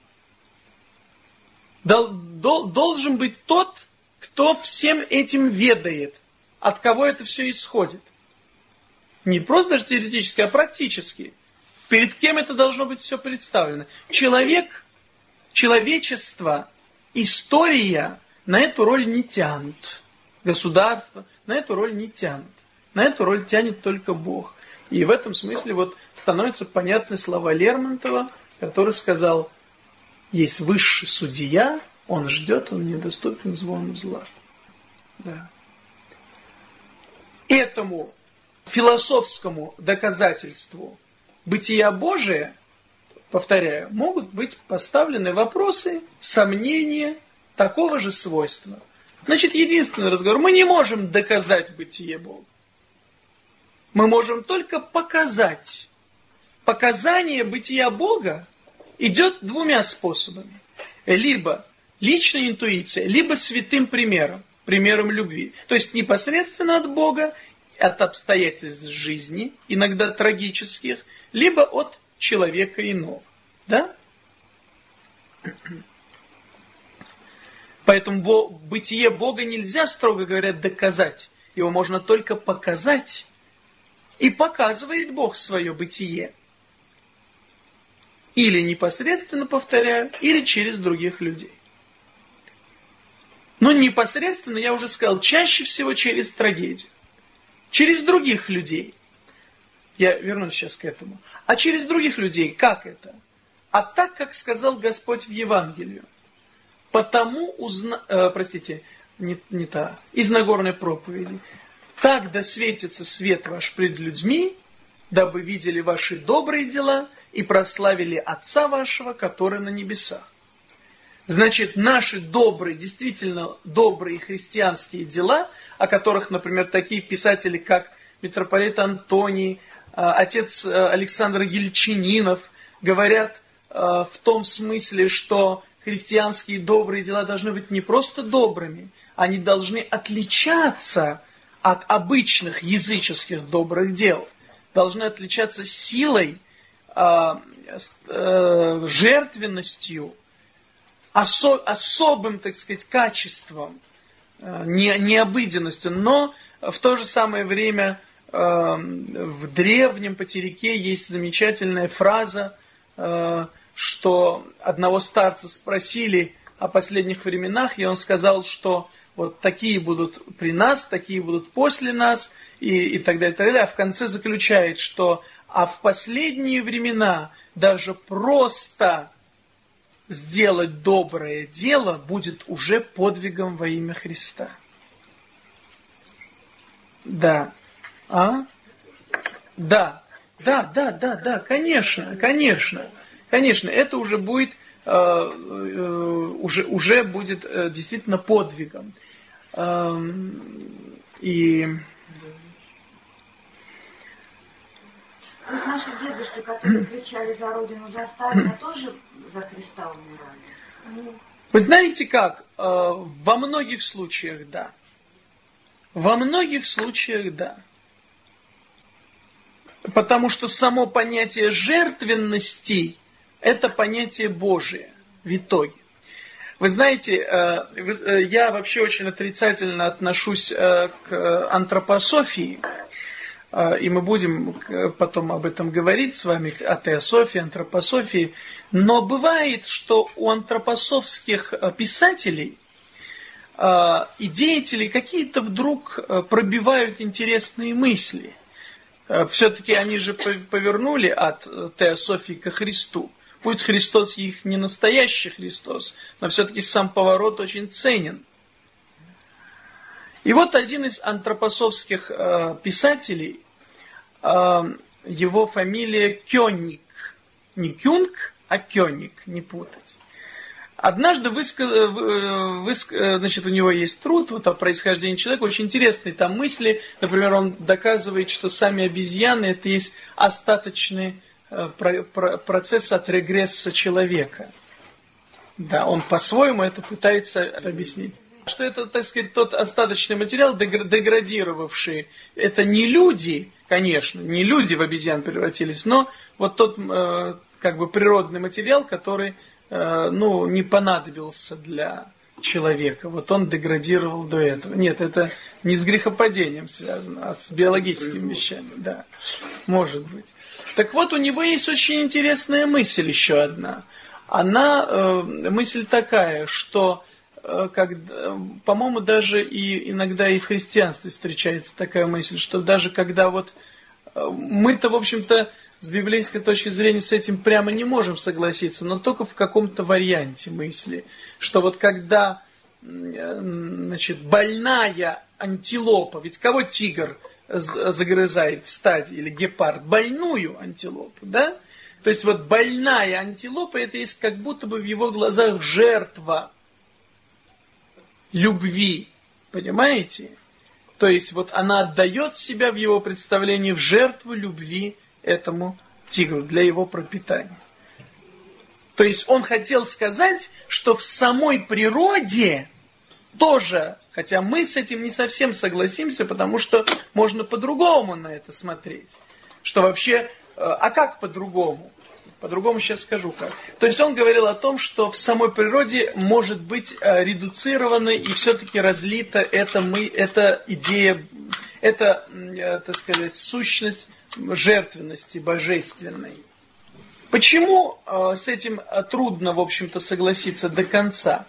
Должен быть тот, кто всем этим ведает, от кого это все исходит. Не просто даже теоретически, а практически. Перед кем это должно быть все представлено. Человек, человечество, история на эту роль не тянут. Государство на эту роль не тянут. На эту роль тянет только Бог. И в этом смысле вот становятся понятны слова Лермонтова, который сказал: есть высший судья, он ждет, он недоступен звону зла. Да. Этому философскому доказательству бытия Божия, повторяю, могут быть поставлены вопросы, сомнения такого же свойства. Значит, единственный разговор. Мы не можем доказать бытие Бога. Мы можем только показать. Показание бытия Бога идет двумя способами. Либо личная интуиция, либо святым примером, примером любви. То есть непосредственно от Бога, от обстоятельств жизни, иногда трагических, либо от человека иного. Да? Поэтому бытие Бога нельзя, строго говоря, доказать. Его можно только показать. И показывает Бог свое бытие. Или непосредственно, повторяю, или через других людей. Но непосредственно, я уже сказал, чаще всего через трагедию. Через других людей. Я вернусь сейчас к этому. А через других людей как это? А так, как сказал Господь в Евангелии. Потому из Нагорной проповеди. Так да светится свет ваш пред людьми, дабы видели ваши добрые дела и прославили Отца вашего, который на небесах. Значит, наши добрые, действительно добрые христианские дела, о которых, например, такие писатели, как митрополит Антоний, отец Александр Ельчининов, говорят в том смысле, что христианские добрые дела должны быть не просто добрыми, они должны отличаться от обычных языческих добрых дел. Должны отличаться силой, жертвенностью, особым, так сказать, качеством, необыденностью. Но в то же самое время в древнем Патерике есть замечательная фраза, что одного старца спросили о последних временах, и он сказал, что вот такие будут при нас, такие будут после нас, и так далее, так далее. А в конце заключает, что в последние времена даже просто сделать доброе дело будет уже подвигом во имя Христа. Да. Да, конечно. Это уже будет, уже будет действительно подвигом. И... То есть наши дедушки, которые кричали за Родину, за Сталина, тоже за Христа умирали? Вы знаете как? Во многих случаях да. Во многих случаях да. Потому что само понятие жертвенности – это понятие Божие в итоге. Вы знаете, я вообще очень отрицательно отношусь к антропософии, и мы будем потом об этом говорить с вами, о теософии, антропософии. Но бывает, что у антропософских писателей и деятелей какие-то вдруг пробивают интересные мысли. Все-таки они же повернули от теософии ко Христу. Пусть Христос их не настоящий Христос, но все-таки сам поворот очень ценен. И вот один из антропософских писателей, его фамилия Кёник. Не Кюнг, а Кёник, не путать. Однажды значит, у него есть труд вот, о происхождении человека, очень интересные там мысли. Например, он доказывает, что сами обезьяны это есть остаточный процесс от регресса человека. Да, он по-своему это пытается объяснить. Что это, так сказать, тот остаточный материал, деградировавший. Это не люди, конечно, не люди в обезьян превратились, но вот тот как бы природный материал, который не понадобился для человека. Вот он деградировал до этого. Нет, это не с грехопадением связано, а с биологическими вещами. Да, может быть. Так вот, у него есть очень интересная мысль еще одна. Мысль такая, что, по-моему, даже и иногда и в христианстве встречается такая мысль, что даже когда вот мы-то, в общем-то, с библейской точки зрения с этим прямо не можем согласиться, но только в каком-то варианте мысли, что вот когда, значит, больная антилопа, ведь кого тигр загрызает в стаде, или гепард? Больную антилопу, да? То есть вот больная антилопа, это есть как будто бы в его глазах жертва любви, понимаете? То есть вот она отдает себя в его представлении в жертву любви этому тигру, для его пропитания. То есть он хотел сказать, что в самой природе тоже, хотя мы с этим не совсем согласимся, потому что можно по-другому на это смотреть. Что вообще, а как по-другому? По-другому сейчас скажу как. То есть он говорил о том, что в самой природе может быть редуцирована и все-таки разлита эта идея, эта, так сказать, сущность жертвенности божественной. Почему с этим трудно, в общем-то, согласиться до конца?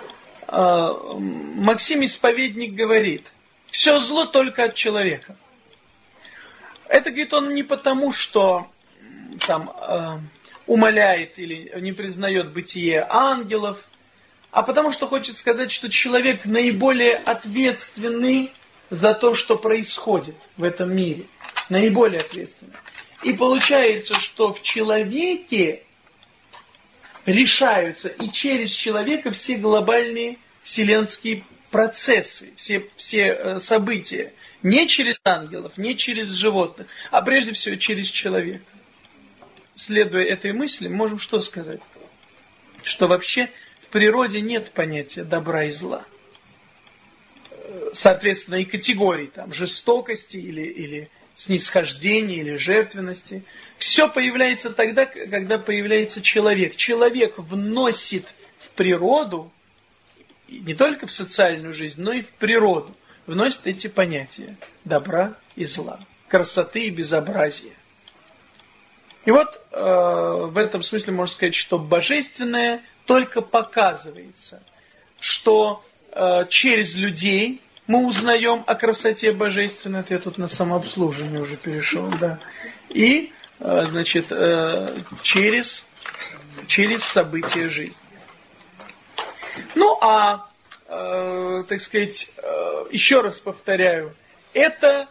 Максим Исповедник говорит, все зло только от человека. Это, говорит, он не потому, что там умаляет или не признает бытие ангелов, а потому что хочет сказать, что человек наиболее ответственный за то, что происходит в этом мире. Наиболее ответственный. И получается, что в человеке решаются и через человека все глобальные вселенские процессы, все события. Не через ангелов, не через животных, а прежде всего через человека. Следуя этой мысли, можем что сказать? Что вообще в природе нет понятия добра и зла. Соответственно, и категорий там, жестокости или снисхождения, или жертвенности. Все появляется тогда, когда появляется человек. Человек вносит в природу, не только в социальную жизнь, но и в природу, вносит эти понятия добра и зла, красоты и безобразия. И вот в этом смысле можно сказать, что божественное только показывается, что через людей мы узнаем о красоте божественной. Это я тут на самообслуживание уже перешел, да. И, значит, через события жизни. Ну, так сказать, еще раз повторяю, это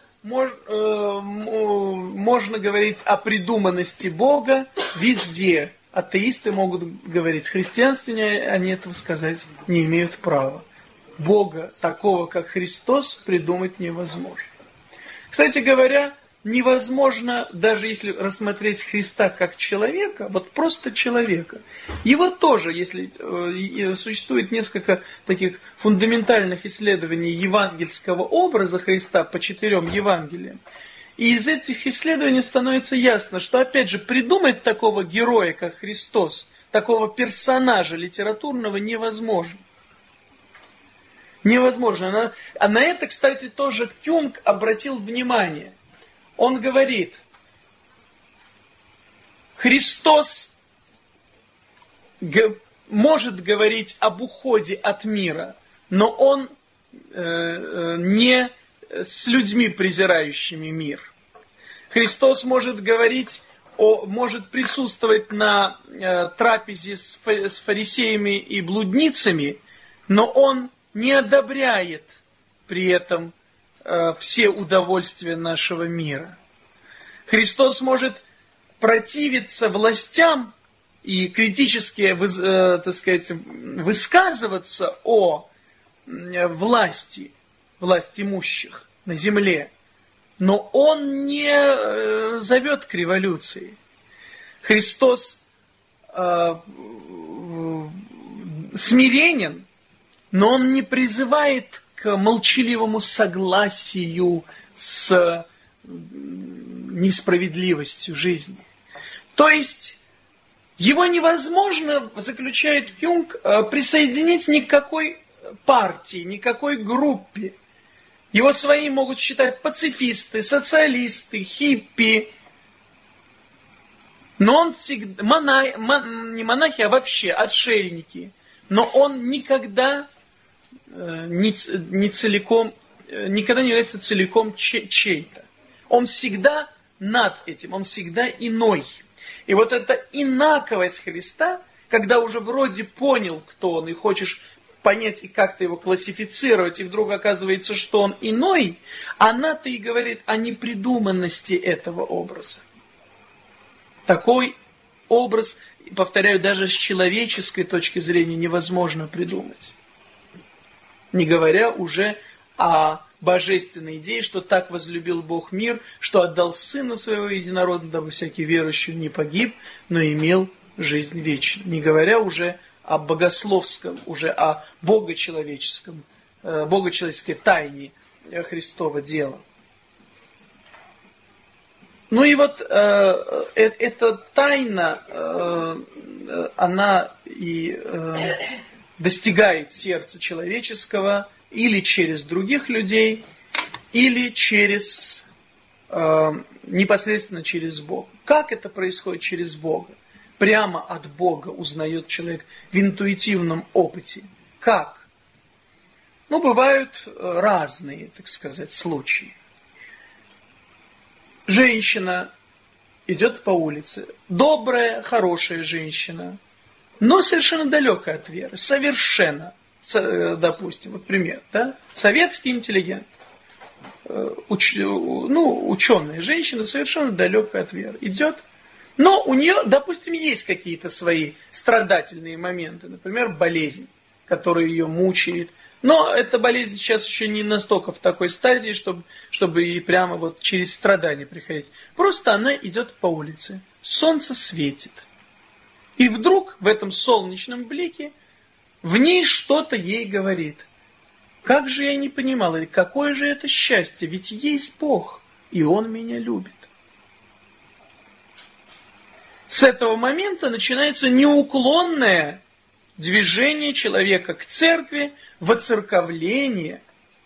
можно говорить о придуманности Бога везде. Атеисты могут говорить, в христианстве они этого сказать не имеют права. Бога такого, как Христос, придумать невозможно. Кстати говоря, невозможно, даже если рассмотреть Христа как человека, вот просто человека. Его тоже, если существует несколько таких фундаментальных исследований евангельского образа Христа по 4 Евангелиям, И из этих исследований становится ясно, что, опять же, придумать такого героя, как Христос, такого персонажа литературного невозможно. Невозможно. А на это, кстати, тоже Кюнг обратил внимание. Он говорит, Христос может говорить об уходе от мира, но он не с людьми, презирающими мир. Христос может говорить, может присутствовать на трапезе с фарисеями и блудницами, но он не одобряет при этом все удовольствия нашего мира. Христос может противиться властям и критически, высказываться о власти имущих на земле, но он не зовет к революции. Христос смиренен, но он не призывает к молчаливому согласию с несправедливостью жизни. То есть, его невозможно, заключает Кюнг, присоединить ни к какой партии, ни к какой группе. Его свои могут считать пацифисты, социалисты, хиппи. Но он всегда, не монахи, а вообще отшельники. Но он никогда не целиком, никогда не является целиком чей-то. Он всегда над этим, он всегда иной. И вот эта инаковость Христа, когда уже вроде понял, кто он, и хочешь понять и как-то его классифицировать, и вдруг оказывается, что он иной, она-то и говорит о непридуманности этого образа. Такой образ, повторяю, даже с человеческой точки зрения невозможно придумать. Не говоря уже о божественной идее, что так возлюбил Бог мир, что отдал Сына Своего Единородного, дабы всякий верующий не погиб, но имел жизнь вечную. Не говоря уже о богословском, уже о богочеловеческой тайне Христова дела. Ну и вот эта тайна, она и достигает сердца человеческого или через других людей, или через непосредственно через Бога. Как это происходит через Бога? Прямо от Бога узнает человек в интуитивном опыте. Как? Ну, бывают разные, так сказать, случаи. Женщина идет по улице, добрая, хорошая женщина, но совершенно далекая от веры, совершенно, допустим, вот пример, да? Советский интеллигент, ученая женщина, совершенно далекая от веры, идет, но у нее, допустим, есть какие-то свои страдательные моменты, например, болезнь, которая ее мучает. Но эта болезнь сейчас еще не настолько в такой стадии, чтобы и прямо вот через страдания приходить. Просто она идет по улице, солнце светит. И вдруг в этом солнечном блике в ней что-то ей говорит. Как же я не понимала, и какое же это счастье, ведь есть Бог, и Он меня любит. С этого момента начинается неуклонное движение человека к церкви, воцерковление,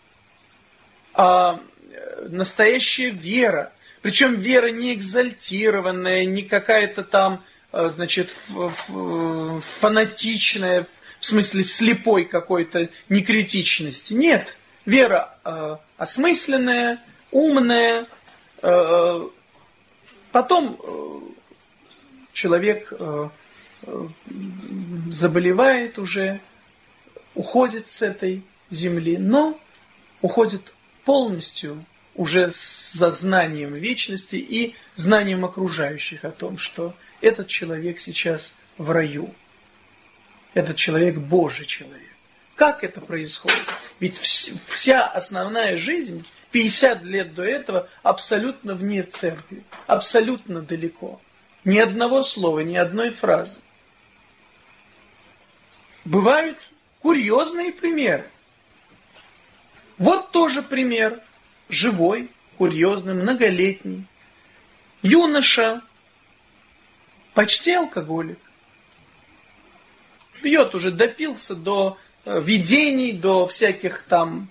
настоящая вера. Причем вера не экзальтированная, не какая-то там, значит, фанатичная, в смысле слепой какой-то некритичности. Нет, вера осмысленная, умная. Потом человек заболевает уже, уходит с этой земли, но уходит полностью уже с знанием вечности и знанием окружающих о том, что этот человек сейчас в раю. Этот человек Божий человек. Как это происходит? Ведь вся основная жизнь, 50 лет до этого, абсолютно вне церкви, абсолютно далеко. Ни одного слова, ни одной фразы. Бывают курьезные примеры. Вот тоже пример живой, курьезный, многолетний. Юноша, почти алкоголик. Пьет уже, допился до видений, до всяких там,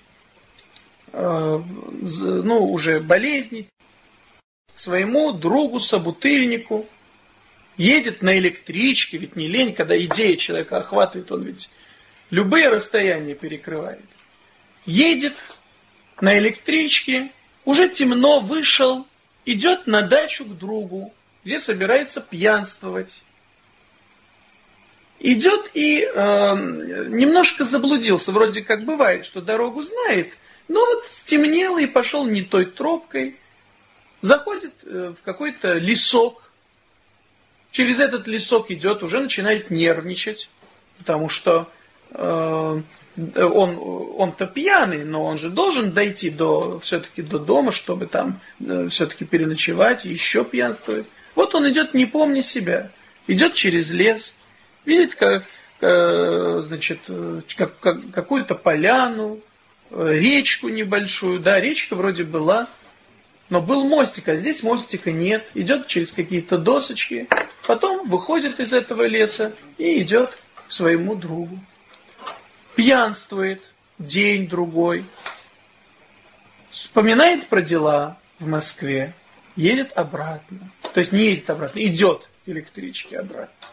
уже болезней. К своему другу, собутыльнику. Едет на электричке, ведь не лень, когда идея человека охватывает, он ведь любые расстояния перекрывает. Едет на электричке, уже темно, вышел, идет на дачу к другу, где собирается пьянствовать. Идет и немножко заблудился, вроде как бывает, что дорогу знает, но вот стемнело и пошел не той тропкой. Заходит в какой-то лесок. Через этот лесок идет, уже начинает нервничать, потому что он-то пьяный, но он же должен дойти все-таки до дома, чтобы там все-таки переночевать и еще пьянствовать. Вот он идет, не помня себя, идет через лес, видит какую-то поляну, речку небольшую, да, речка вроде была, но был мостик, а здесь мостика нет. Идет через какие-то досочки, потом выходит из этого леса и идет к своему другу. Пьянствует день-другой. Вспоминает про дела в Москве. Едет обратно. То есть не едет обратно, идет к электричке обратно.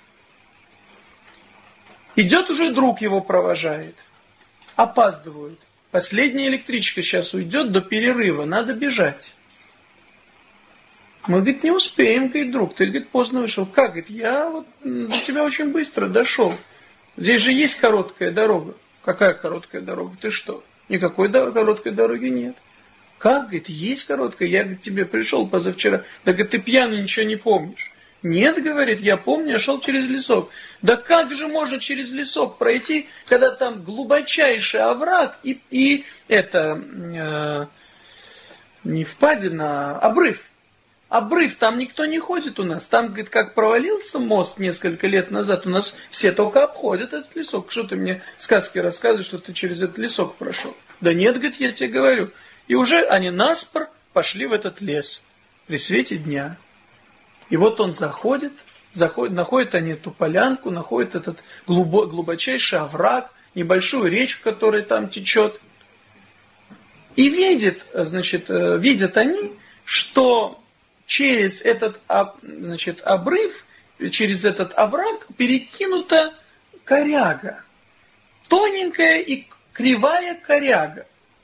Идет уже друг его провожает. Опаздывают. Последняя электричка сейчас уйдет до перерыва, надо бежать. Мы, говорит, не успеем, говорит, друг, ты, говорит, поздно вышел. Как, говорит, я вот до тебя очень быстро дошел. Здесь же есть короткая дорога. Какая короткая дорога? Ты что? Никакой короткой дороги нет. Как, говорит, есть короткая? Я, говорит, тебе пришел позавчера. Да, говорит, ты пьяный, ничего не помнишь. Нет, говорит, я помню, я шел через лесок. Да как же можно через лесок пройти, когда там глубочайший овраг и это, не впадина, а обрыв. Обрыв, там никто не ходит у нас. Там, говорит, как провалился мост несколько лет назад, у нас все только обходят этот лесок. Что ты мне сказки рассказываешь, что ты через этот лесок прошел? Да нет, говорит, я тебе говорю. И уже они наспор пошли в этот лес при свете дня. И вот он заходит, находят они эту полянку, находят этот глубочайший овраг, небольшую речку, которая там течет. И видят они, что через этот обрыв, через этот овраг перекинута коряга. Тоненькая и кривая коряга.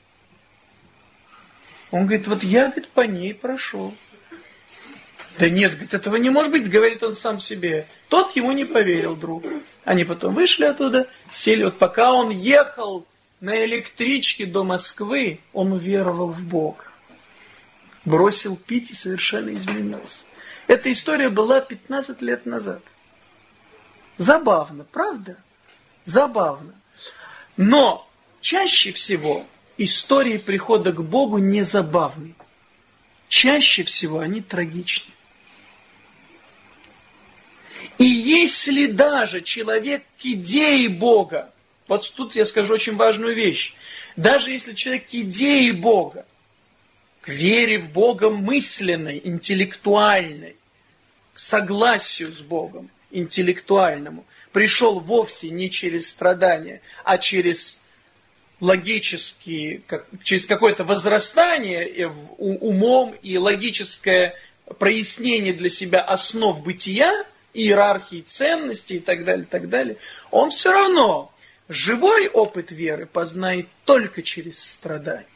Он говорит, вот я, говорит, по ней прошел. Да нет, говорит, этого не может быть, говорит он сам себе. Тот ему не поверил, друг. Они потом вышли оттуда, сели. Вот пока он ехал на электричке до Москвы, он уверовал в Бога. Бросил пить и совершенно изменился. Эта история была 15 лет назад. Забавно, правда? Забавно. Но чаще всего истории прихода к Богу не забавны. Чаще всего они трагичны. И если даже человек к идее Бога, вот тут я скажу очень важную вещь, даже если человек к идее Бога, к вере в Бога мысленной, интеллектуальной, к согласию с Богом интеллектуальному, пришел вовсе не через страдания, а через через какое-то возрастание умом и логическое прояснение для себя основ бытия, иерархии ценностей и так далее, он все равно живой опыт веры познает только через страдания.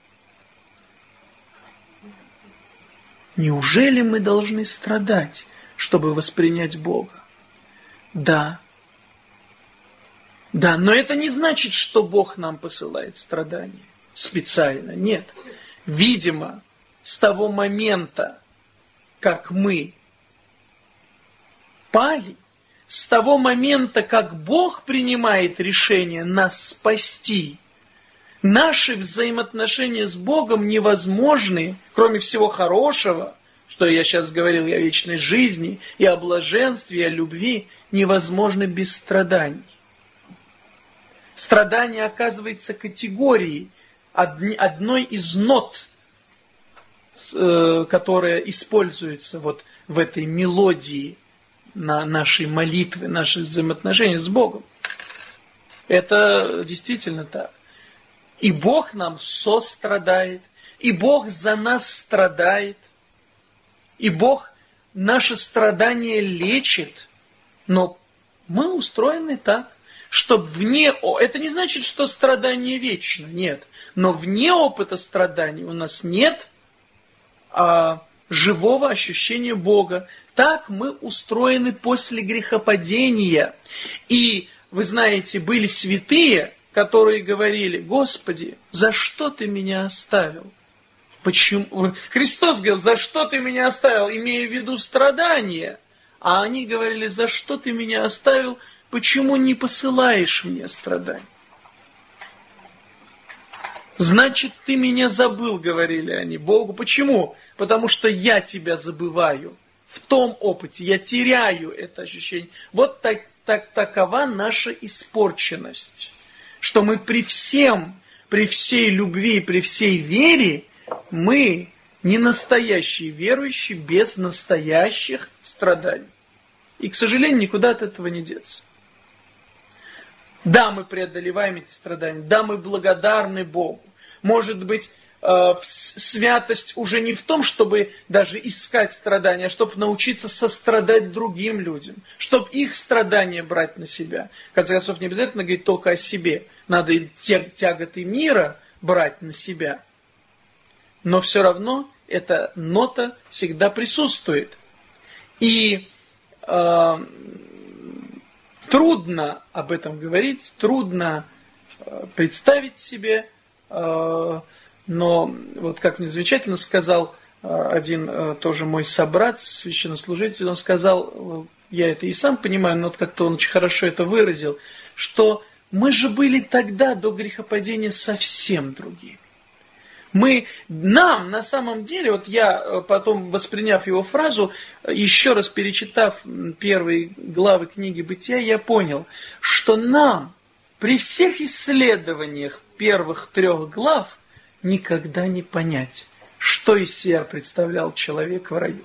Неужели мы должны страдать, чтобы воспринять Бога? Да. Да, но это не значит, что Бог нам посылает страдания специально. Нет. Видимо, с того момента, как мы пали, с того момента, как Бог принимает решение нас спасти, наши взаимоотношения с Богом невозможны, кроме всего хорошего, что я сейчас говорил и о вечной жизни, и о блаженстве, и о любви, невозможны без страданий. Страдание оказывается категорией, одной из нот которая используется вот в этой мелодии на нашей молитве, наших взаимоотношениях с Богом. Это действительно так. И Бог нам сострадает, и Бог за нас страдает, и Бог наше страдание лечит, но мы устроены так, что вне... Это не значит, что страдание вечно, нет. Но вне опыта страданий у нас нет живого ощущения Бога. Так мы устроены после грехопадения. И, вы знаете, были святые, которые говорили: Господи, за что Ты меня оставил? Почему? Христос говорил: за что Ты меня оставил, имея в виду страдания. А они говорили: за что Ты меня оставил, почему не посылаешь мне страданий? Значит, Ты меня забыл, говорили они Богу. Почему? Потому что я Тебя забываю. В том опыте я теряю это ощущение. Вот такова наша испорченность. Что мы при всей любви, при всей вере, мы не настоящие верующие без настоящих страданий. И, к сожалению, никуда от этого не деться. Да, мы преодолеваем эти страдания, да, мы благодарны Богу. Может быть, святость уже не в том, чтобы даже искать страдания, а чтобы научиться сострадать другим людям, чтобы их страдания брать на себя. В конце концов, не обязательно говорить только о себе. Надо и тяготы мира брать на себя. Но все равно эта нота всегда присутствует. И трудно об этом говорить, трудно представить себе, но вот как мне замечательно сказал один тоже мой собрат, священнослужитель, он сказал, я это и сам понимаю, но вот как-то он очень хорошо это выразил, что мы же были тогда до грехопадения совсем другими. Нам на самом деле, вот я потом, восприняв его фразу, еще раз перечитав первые главы книги «Бытия», я понял, что нам при всех исследованиях первых 3 глав никогда не понять, что из себя представлял человек в раю.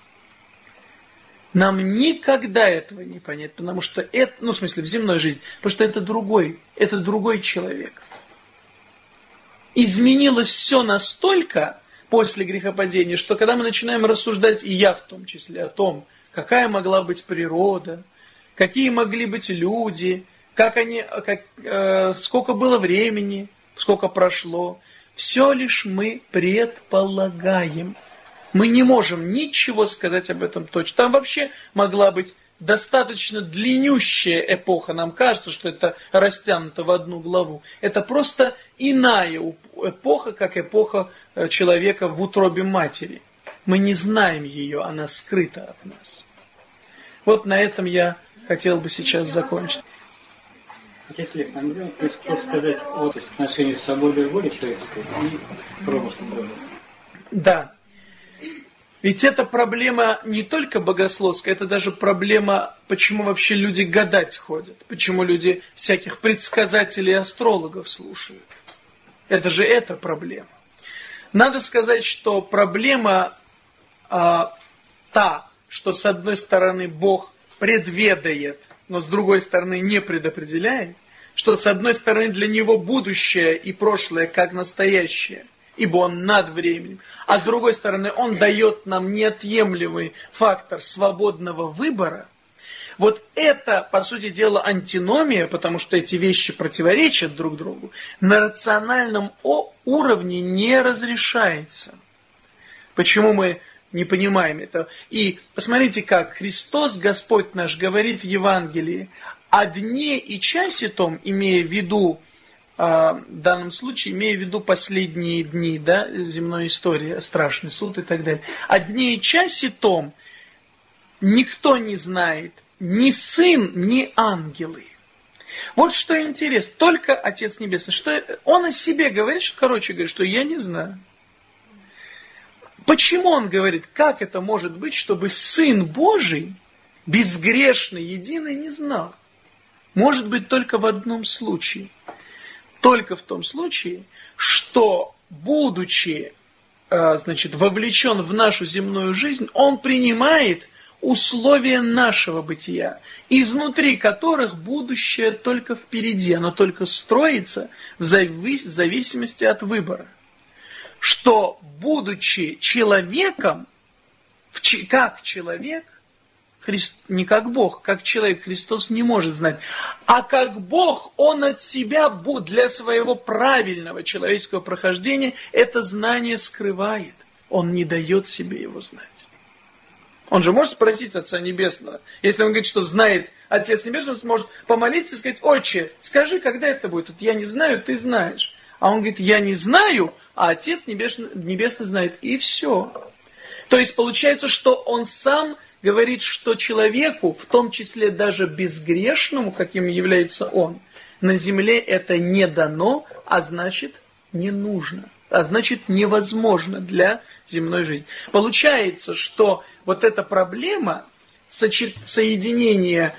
Нам никогда этого не понять, потому что это, в смысле, в земной жизни, потому что это другой человек. Изменилось все настолько после грехопадения, что когда мы начинаем рассуждать, и я в том числе, о том, какая могла быть природа, какие могли быть люди, сколько было времени, сколько прошло, все лишь мы предполагаем. Мы не можем ничего сказать об этом точно. Там вообще могла быть достаточно длиннющая эпоха. Нам кажется, что это растянуто в одну главу. Это просто иная эпоха, как эпоха человека в утробе матери. Мы не знаем ее, она скрыта от нас. Вот на этом я хотел бы сейчас закончить. Если сказать о отношении свободы воли человеческой и промысла Божьего. Да. Ведь это проблема не только богословская, это даже проблема, почему вообще люди гадать ходят, почему люди всяких предсказателей и астрологов слушают. Это же эта проблема. Надо сказать, что проблема та, что с одной стороны Бог предведает, но с другой стороны не предопределяет, что с одной стороны для Него будущее и прошлое как настоящее, ибо Он над временем, а с другой стороны Он дает нам неотъемлемый фактор свободного выбора. Вот это, по сути дела, антиномия, потому что эти вещи противоречат друг другу, на рациональном уровне не разрешается. Почему мы не понимаем этого? И посмотрите, как Христос, Господь наш, говорит в Евангелии о дне и часе том, имея в виду, в данном случае, имея в виду последние дни, да, земной истории, страшный суд и так далее. О дне и часе том никто не знает, ни сын, ни ангелы. Вот что интересно, только Отец Небесный, что Он о себе говорит, что я не знаю. Почему Он говорит, как это может быть, чтобы Сын Божий, безгрешный, единый, не знал? Может быть, только в одном случае. Только в том случае, что, будучи значит, вовлечен в нашу земную жизнь, он принимает условия нашего бытия, изнутри которых будущее только впереди, оно только строится в зависимости от выбора. Что, будучи человеком, как человек, не как Бог, как человек Христос не может знать, а как Бог, Он от себя для своего правильного человеческого прохождения это знание скрывает. Он не дает себе его знать. Он же может спросить Отца Небесного. Если он говорит, что знает Отец Небесный, он может помолиться и сказать: Отче, скажи, когда это будет? Вот я не знаю, ты знаешь. А он говорит: я не знаю, а Отец Небесный знает. И все. То есть получается, что он сам говорит, что человеку, в том числе даже безгрешному, каким является он, на земле это не дано, а значит не нужно. А значит невозможно для земной жизни. Получается, что вот эта проблема сочетания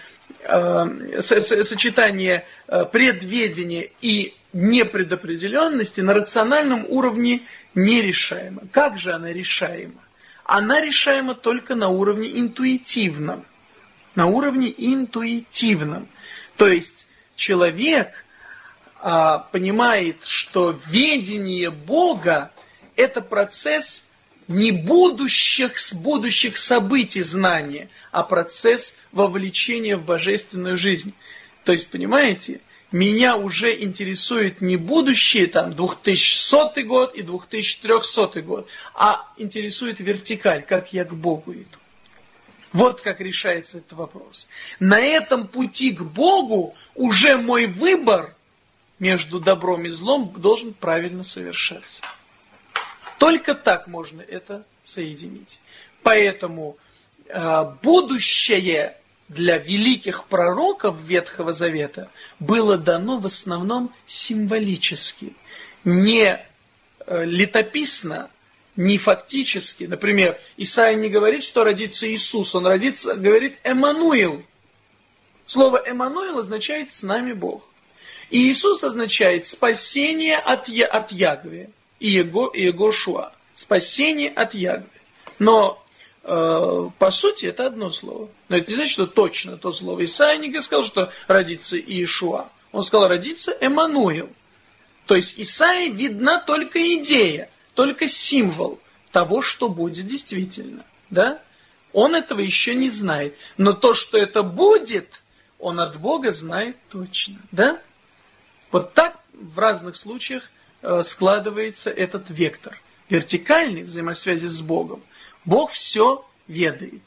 предведения и непредопределенности на рациональном уровне нерешаема. Как же она решаема? Она решаема только на уровне интуитивном. На уровне интуитивном. То есть человек понимает, что ведение Бога – это процесс не будущих событий знания, а процесс вовлечения в божественную жизнь. То есть, понимаете, меня уже интересует не будущее, там, 2100 год и 2300 год, а интересует вертикаль, как я к Богу иду. Вот как решается этот вопрос. На этом пути к Богу уже мой выбор между добром и злом должен правильно совершаться. Только так можно это соединить. Поэтому будущее для великих пророков Ветхого Завета было дано в основном символически, не летописно, не фактически. Например, Исаия не говорит, что родится Иисус, он говорит Эммануил. Слово Эммануил означает «с нами Бог». И Иисус означает спасение от Ягве, и Егошуа, спасение от Ягве. Но по сути это одно слово. Но это не значит, что точно то слово. Исаия не сказал, что родится Иешуа. Он сказал, родится Эммануил. То есть Исаии видна только идея, только символ того, что будет действительно. Да? Он этого еще не знает. Но то, что это будет, он от Бога знает точно. Да? Вот так в разных случаях складывается этот вектор. Вертикальной взаимосвязи с Богом. Бог все ведает.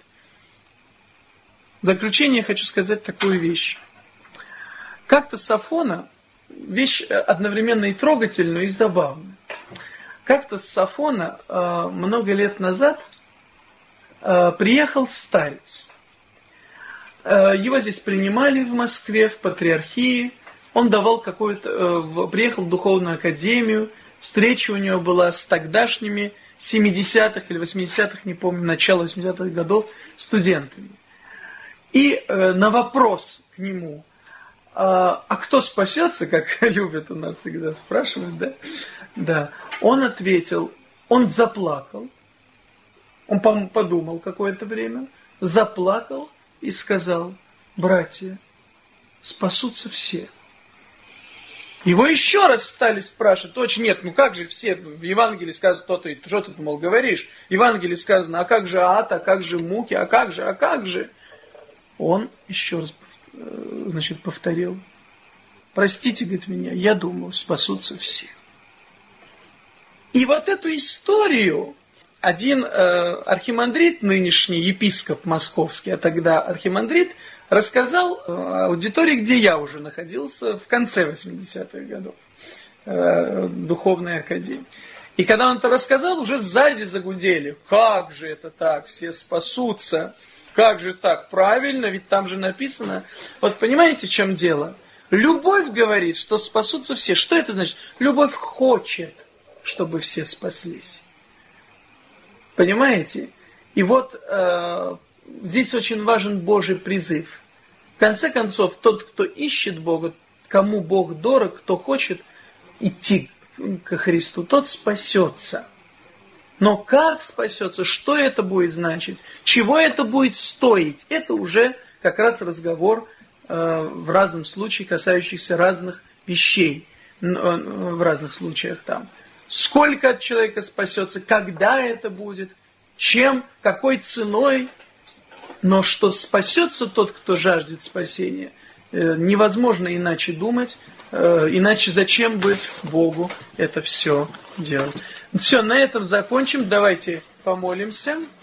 В заключение хочу сказать такую вещь. Как-то Сафона, вещь одновременно и трогательная, и забавная. Как-то Сафона много лет назад приехал старец. Его здесь принимали в Москве, в патриархии. Он давал приехал в духовную академию. Встреча у него была с тогдашними 70-х или 80-х, не помню, начало 80-х годов, студентами. И на вопрос к нему, а кто спасется, как любят у нас всегда спрашивать, да? Да. Он ответил, он заплакал, он подумал какое-то время, заплакал и сказал: братья, спасутся все. Его еще раз стали спрашивать: точно, нет, ну как же все, в Евангелии сказано то-то, и что ты, мол, говоришь? В Евангелии сказано, а как же ад, а как же муки, а как же? Он еще раз, значит, повторил: простите, говорит, меня, я думаю, спасутся все. И вот эту историю один архимандрит, нынешний епископ московский, а тогда архимандрит, рассказал аудитории, где я уже находился в конце 80-х годов, духовной академии. И когда он это рассказал, уже сзади загудели: как же это так, все спасутся, как же так, правильно, ведь там же написано. Вот понимаете, в чем дело? Любовь говорит, что спасутся все. Что это значит? Любовь хочет, чтобы все спаслись. Понимаете? И вот здесь очень важен Божий призыв. В конце концов, тот, кто ищет Бога, кому Бог дорог, кто хочет идти ко Христу, тот спасется. Но как спасется, что это будет значить, чего это будет стоить, это уже как раз разговор в разном случае, касающийся разных вещей, в разных случаях там. Сколько от человека спасется, когда это будет, чем, какой ценой. Но что спасется тот, кто жаждет спасения, невозможно иначе думать, иначе зачем бы Богу это все делать. Все, на этом закончим. Давайте помолимся.